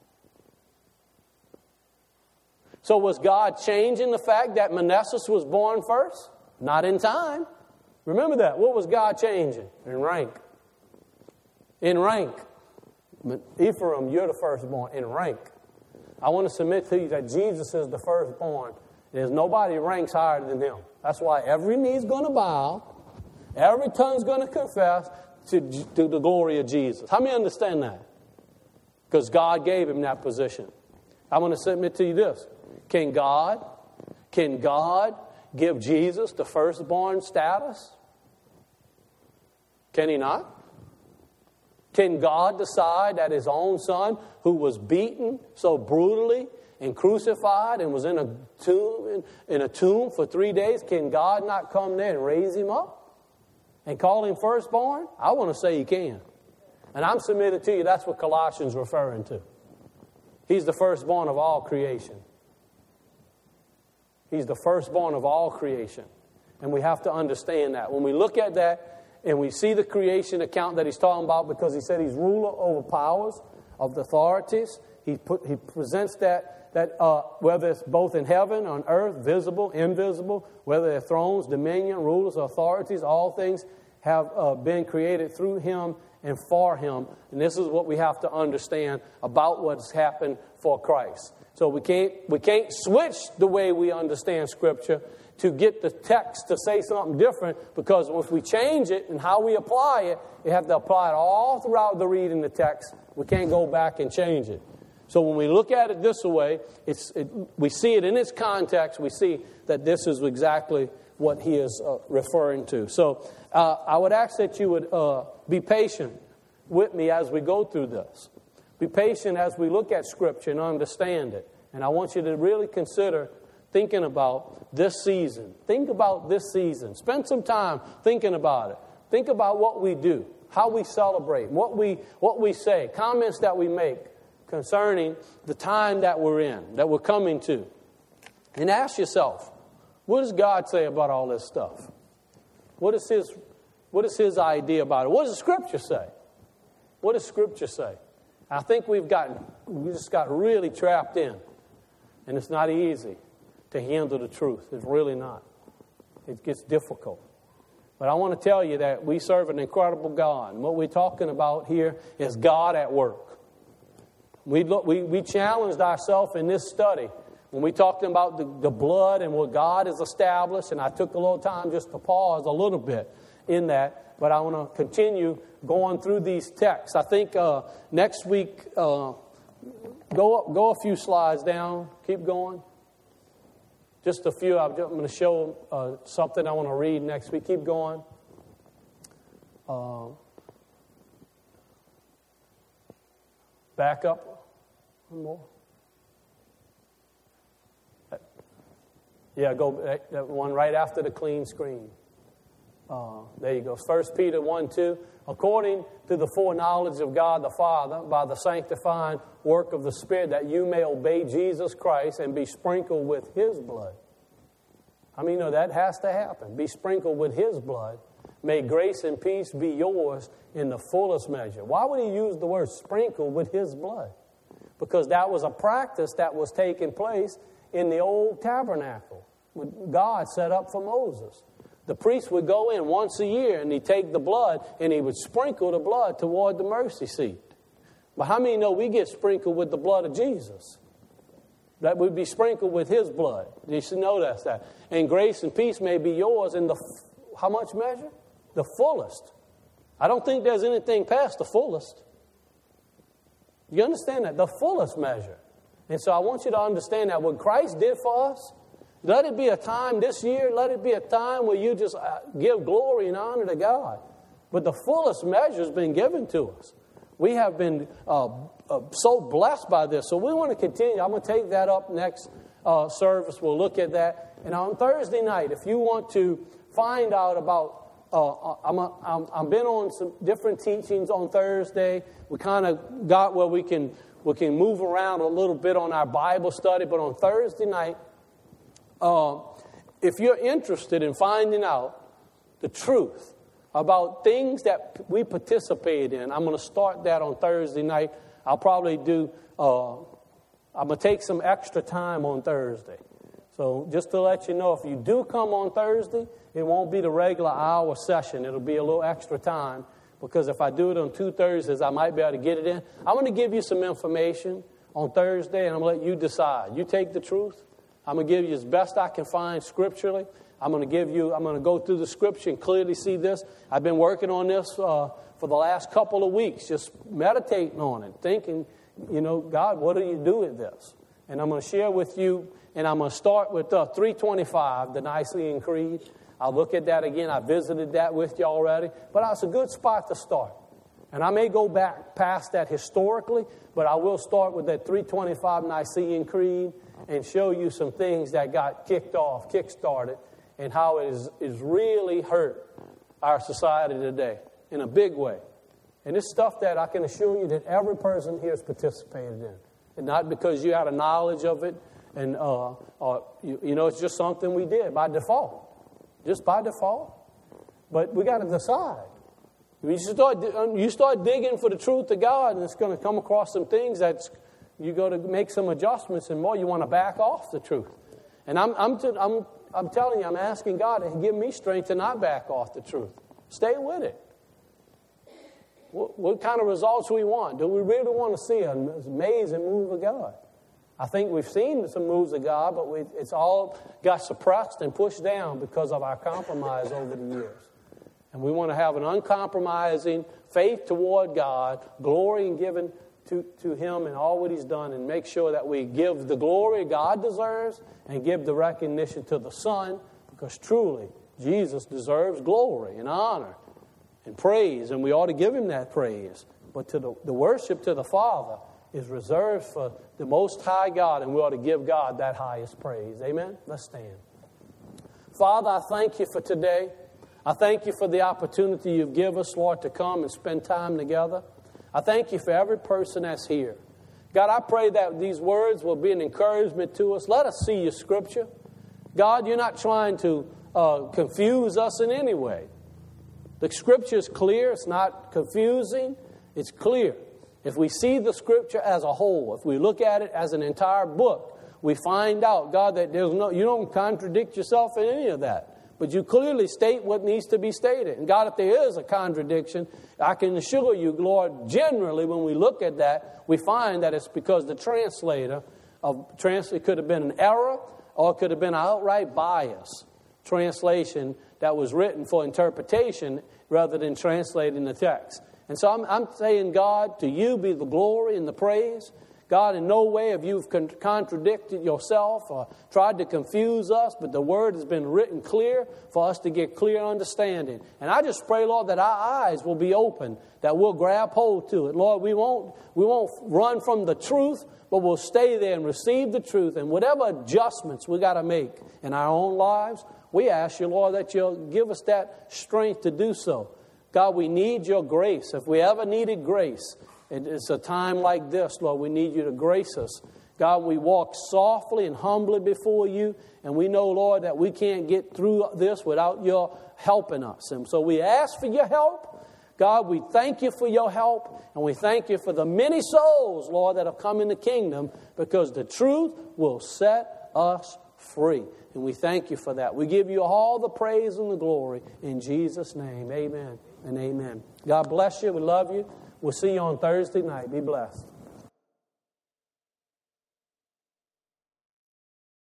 So was God changing the fact that Manasseh was born first? Not in time. Remember that. What was God changing? In rank. In rank. Ephraim, you're the firstborn. In rank. I want to submit to you that Jesus is the firstborn. There's nobody ranks higher than Him. That's why every knee's going to bow. Every tongue's going to confess To, to the glory of Jesus. How many understand that? Because God gave him that position. I want to submit to you this. Can God, can God give Jesus the firstborn status? Can He not? Can God decide that His own Son, who was beaten so brutally and crucified and was in a tomb, in, in a tomb for three days, can God not come there and raise Him up and call Him firstborn? I want to say He can. And I'm submitting to you, that's what Colossians is referring to. He's the firstborn of all creation. He's the firstborn of all creation. And we have to understand that. When we look at that and we see the creation account that He's talking about, because He said He's ruler over powers, of the authorities, He put, He presents that, that uh, whether it's both in heaven, on earth, visible, invisible, whether they're thrones, dominion, rulers, authorities, all things have uh, been created through Him and for Him. And this is what we have to understand about what's happened for Christ. So we can't we can't switch the way we understand Scripture to get the text to say something different, because if we change it and how we apply it, we have to apply it all throughout the reading the text. We can't go back and change it. So when we look at it this way, it's it, we see it in its context. We see that this is exactly what he is uh, referring to. So uh, I would ask that you would uh, be patient with me as we go through this. Be patient as we look at Scripture and understand it. And I want you to really consider thinking about this season. Think about this season. Spend some time thinking about it. Think about what we do, how we celebrate, what we what we say, comments that we make concerning the time that we're in, that we're coming to. And ask yourself, what does God say about all this stuff? What is His, what is His idea about it? What does the Scripture say? What does Scripture say? I think we've gotten, we just got really trapped in. And it's not easy to handle the truth. It's really not. It gets difficult. But I want to tell you that we serve an incredible God. And what we're talking about here is God at work. We look, we, we challenged ourselves in this study when we talked about the, the blood and what God has established. And I took a little time just to pause a little bit in that. But I want to continue going through these texts. I think uh, next week, uh, go up, go a few slides down. Keep going. Just a few. I'm going to show uh, something I want to read next week. Keep going. Uh, back up. One more. Yeah, go that, that one right after the clean screen. Uh, there you go. First Peter one two. According to the foreknowledge of God the Father, by the sanctifying work of the Spirit, that you may obey Jesus Christ and be sprinkled with His blood. I mean, you know, that has to happen. Be sprinkled with His blood. May grace and peace be yours in the fullest measure. Why would He use the word sprinkled with His blood? Because that was a practice that was taking place in the old tabernacle God set up for Moses. The priest would go in once a year and he'd take the blood and he would sprinkle the blood toward the mercy seat. But how many know we get sprinkled with the blood of Jesus? That would be sprinkled with His blood. You should know that's that. And grace and peace may be yours in the, how much measure? The fullest. I don't think there's anything past the fullest. You understand that? The fullest measure. And so I want you to understand that what Christ did for us, let it be a time this year, let it be a time where you just give glory and honor to God. But the fullest measure has been given to us. We have been uh, uh, so blessed by this. So we want to continue. I'm going to take that up next uh, service. We'll look at that. And on Thursday night, if you want to find out about, uh, I'm, a, I'm, I've been on some different teachings on Thursday. We kind of got where we can, we can move around a little bit on our Bible study. But on Thursday night, Uh, if you're interested in finding out the truth about things that we participate in, I'm going to start that on Thursday night. I'll probably do, uh, I'm going to take some extra time on Thursday. So just to let you know, if you do come on Thursday, it won't be the regular hour session. It'll be a little extra time because if I do it on two Thursdays, I might be able to get it in. I'm going to give you some information on Thursday, and I'm going to let you decide. You take the truth. I'm going to give you as best I can find scripturally. I'm going to give you, I'm going to go through the scripture and clearly see this. I've been working on this uh, for the last couple of weeks, just meditating on it, thinking, you know, God, what do you do with this? And I'm going to share with you, and I'm going to start with uh, three twenty-five, the Nicene Creed. I'll look at that again. I visited that with you already. But it's a good spot to start. And I may go back past that historically, but I will start with that three twenty-five Nicene Creed and show you some things that got kicked off, kick-started, and how it is, is really hurt our society today in a big way. And it's stuff that I can assure you that every person here has participated in. And not because you had a knowledge of it, and uh, uh, you, you know, it's just something we did by default. Just by default. But we got to decide. You start, you start digging for the truth of God, and it's going to come across some things that's you got to make some adjustments, and more, you want to back off the truth. And I'm, I'm, t- I'm, I'm telling you, I'm asking God to give me strength to not back off the truth. Stay with it. What, what kind of results do we want? Do we really want to see an amazing move of God? I think we've seen some moves of God, but we, it's all got suppressed and pushed down because of our compromise over the years. And we want to have an uncompromising faith toward God, glory and giving To, to Him and all what He's done, and make sure that we give the glory God deserves and give the recognition to the Son, because truly Jesus deserves glory and honor and praise, and we ought to give Him that praise. But to the, the worship to the Father is reserved for the Most High God, and we ought to give God that highest praise. Amen? Let's stand. Father, I thank You for today. I thank You for the opportunity You've given us, Lord, to come and spend time together. I thank You for every person that's here. God, I pray that these words will be an encouragement to us. Let us see Your Scripture. God, You're not trying to uh, confuse us in any way. The Scripture is clear. It's not confusing. It's clear. If we see the Scripture as a whole, if we look at it as an entire book, we find out, God, that there's no, You don't contradict Yourself in any of that. But You clearly state what needs to be stated. And God, if there is a contradiction, I can assure You, Lord, generally when we look at that, we find that it's because the translator of trans it could have been an error or it could have been an outright bias translation that was written for interpretation rather than translating the text. And so I'm, I'm saying, God, to You be the glory and the praise. God, in no way have you con- contradicted yourself or tried to confuse us, but the Word has been written clear for us to get clear understanding. And I just pray, Lord, that our eyes will be open, that we'll grab hold to it. Lord, we won't, we won't run from the truth, but we'll stay there and receive the truth. And whatever adjustments we got to make in our own lives, we ask you, Lord, that you'll give us that strength to do so. God, we need your grace. If we ever needed grace, it's a time like this, Lord, we need you to grace us. God, we walk softly and humbly before you, and we know, Lord, that we can't get through this without your helping us. And so we ask for your help. God, we thank you for your help, and we thank you for the many souls, Lord, that have come in the kingdom, because the truth will set us free. And we thank you for that. We give you all the praise and the glory in Jesus' name. Amen and amen. God bless you. We love you. We'll see you on Thursday night. Be blessed.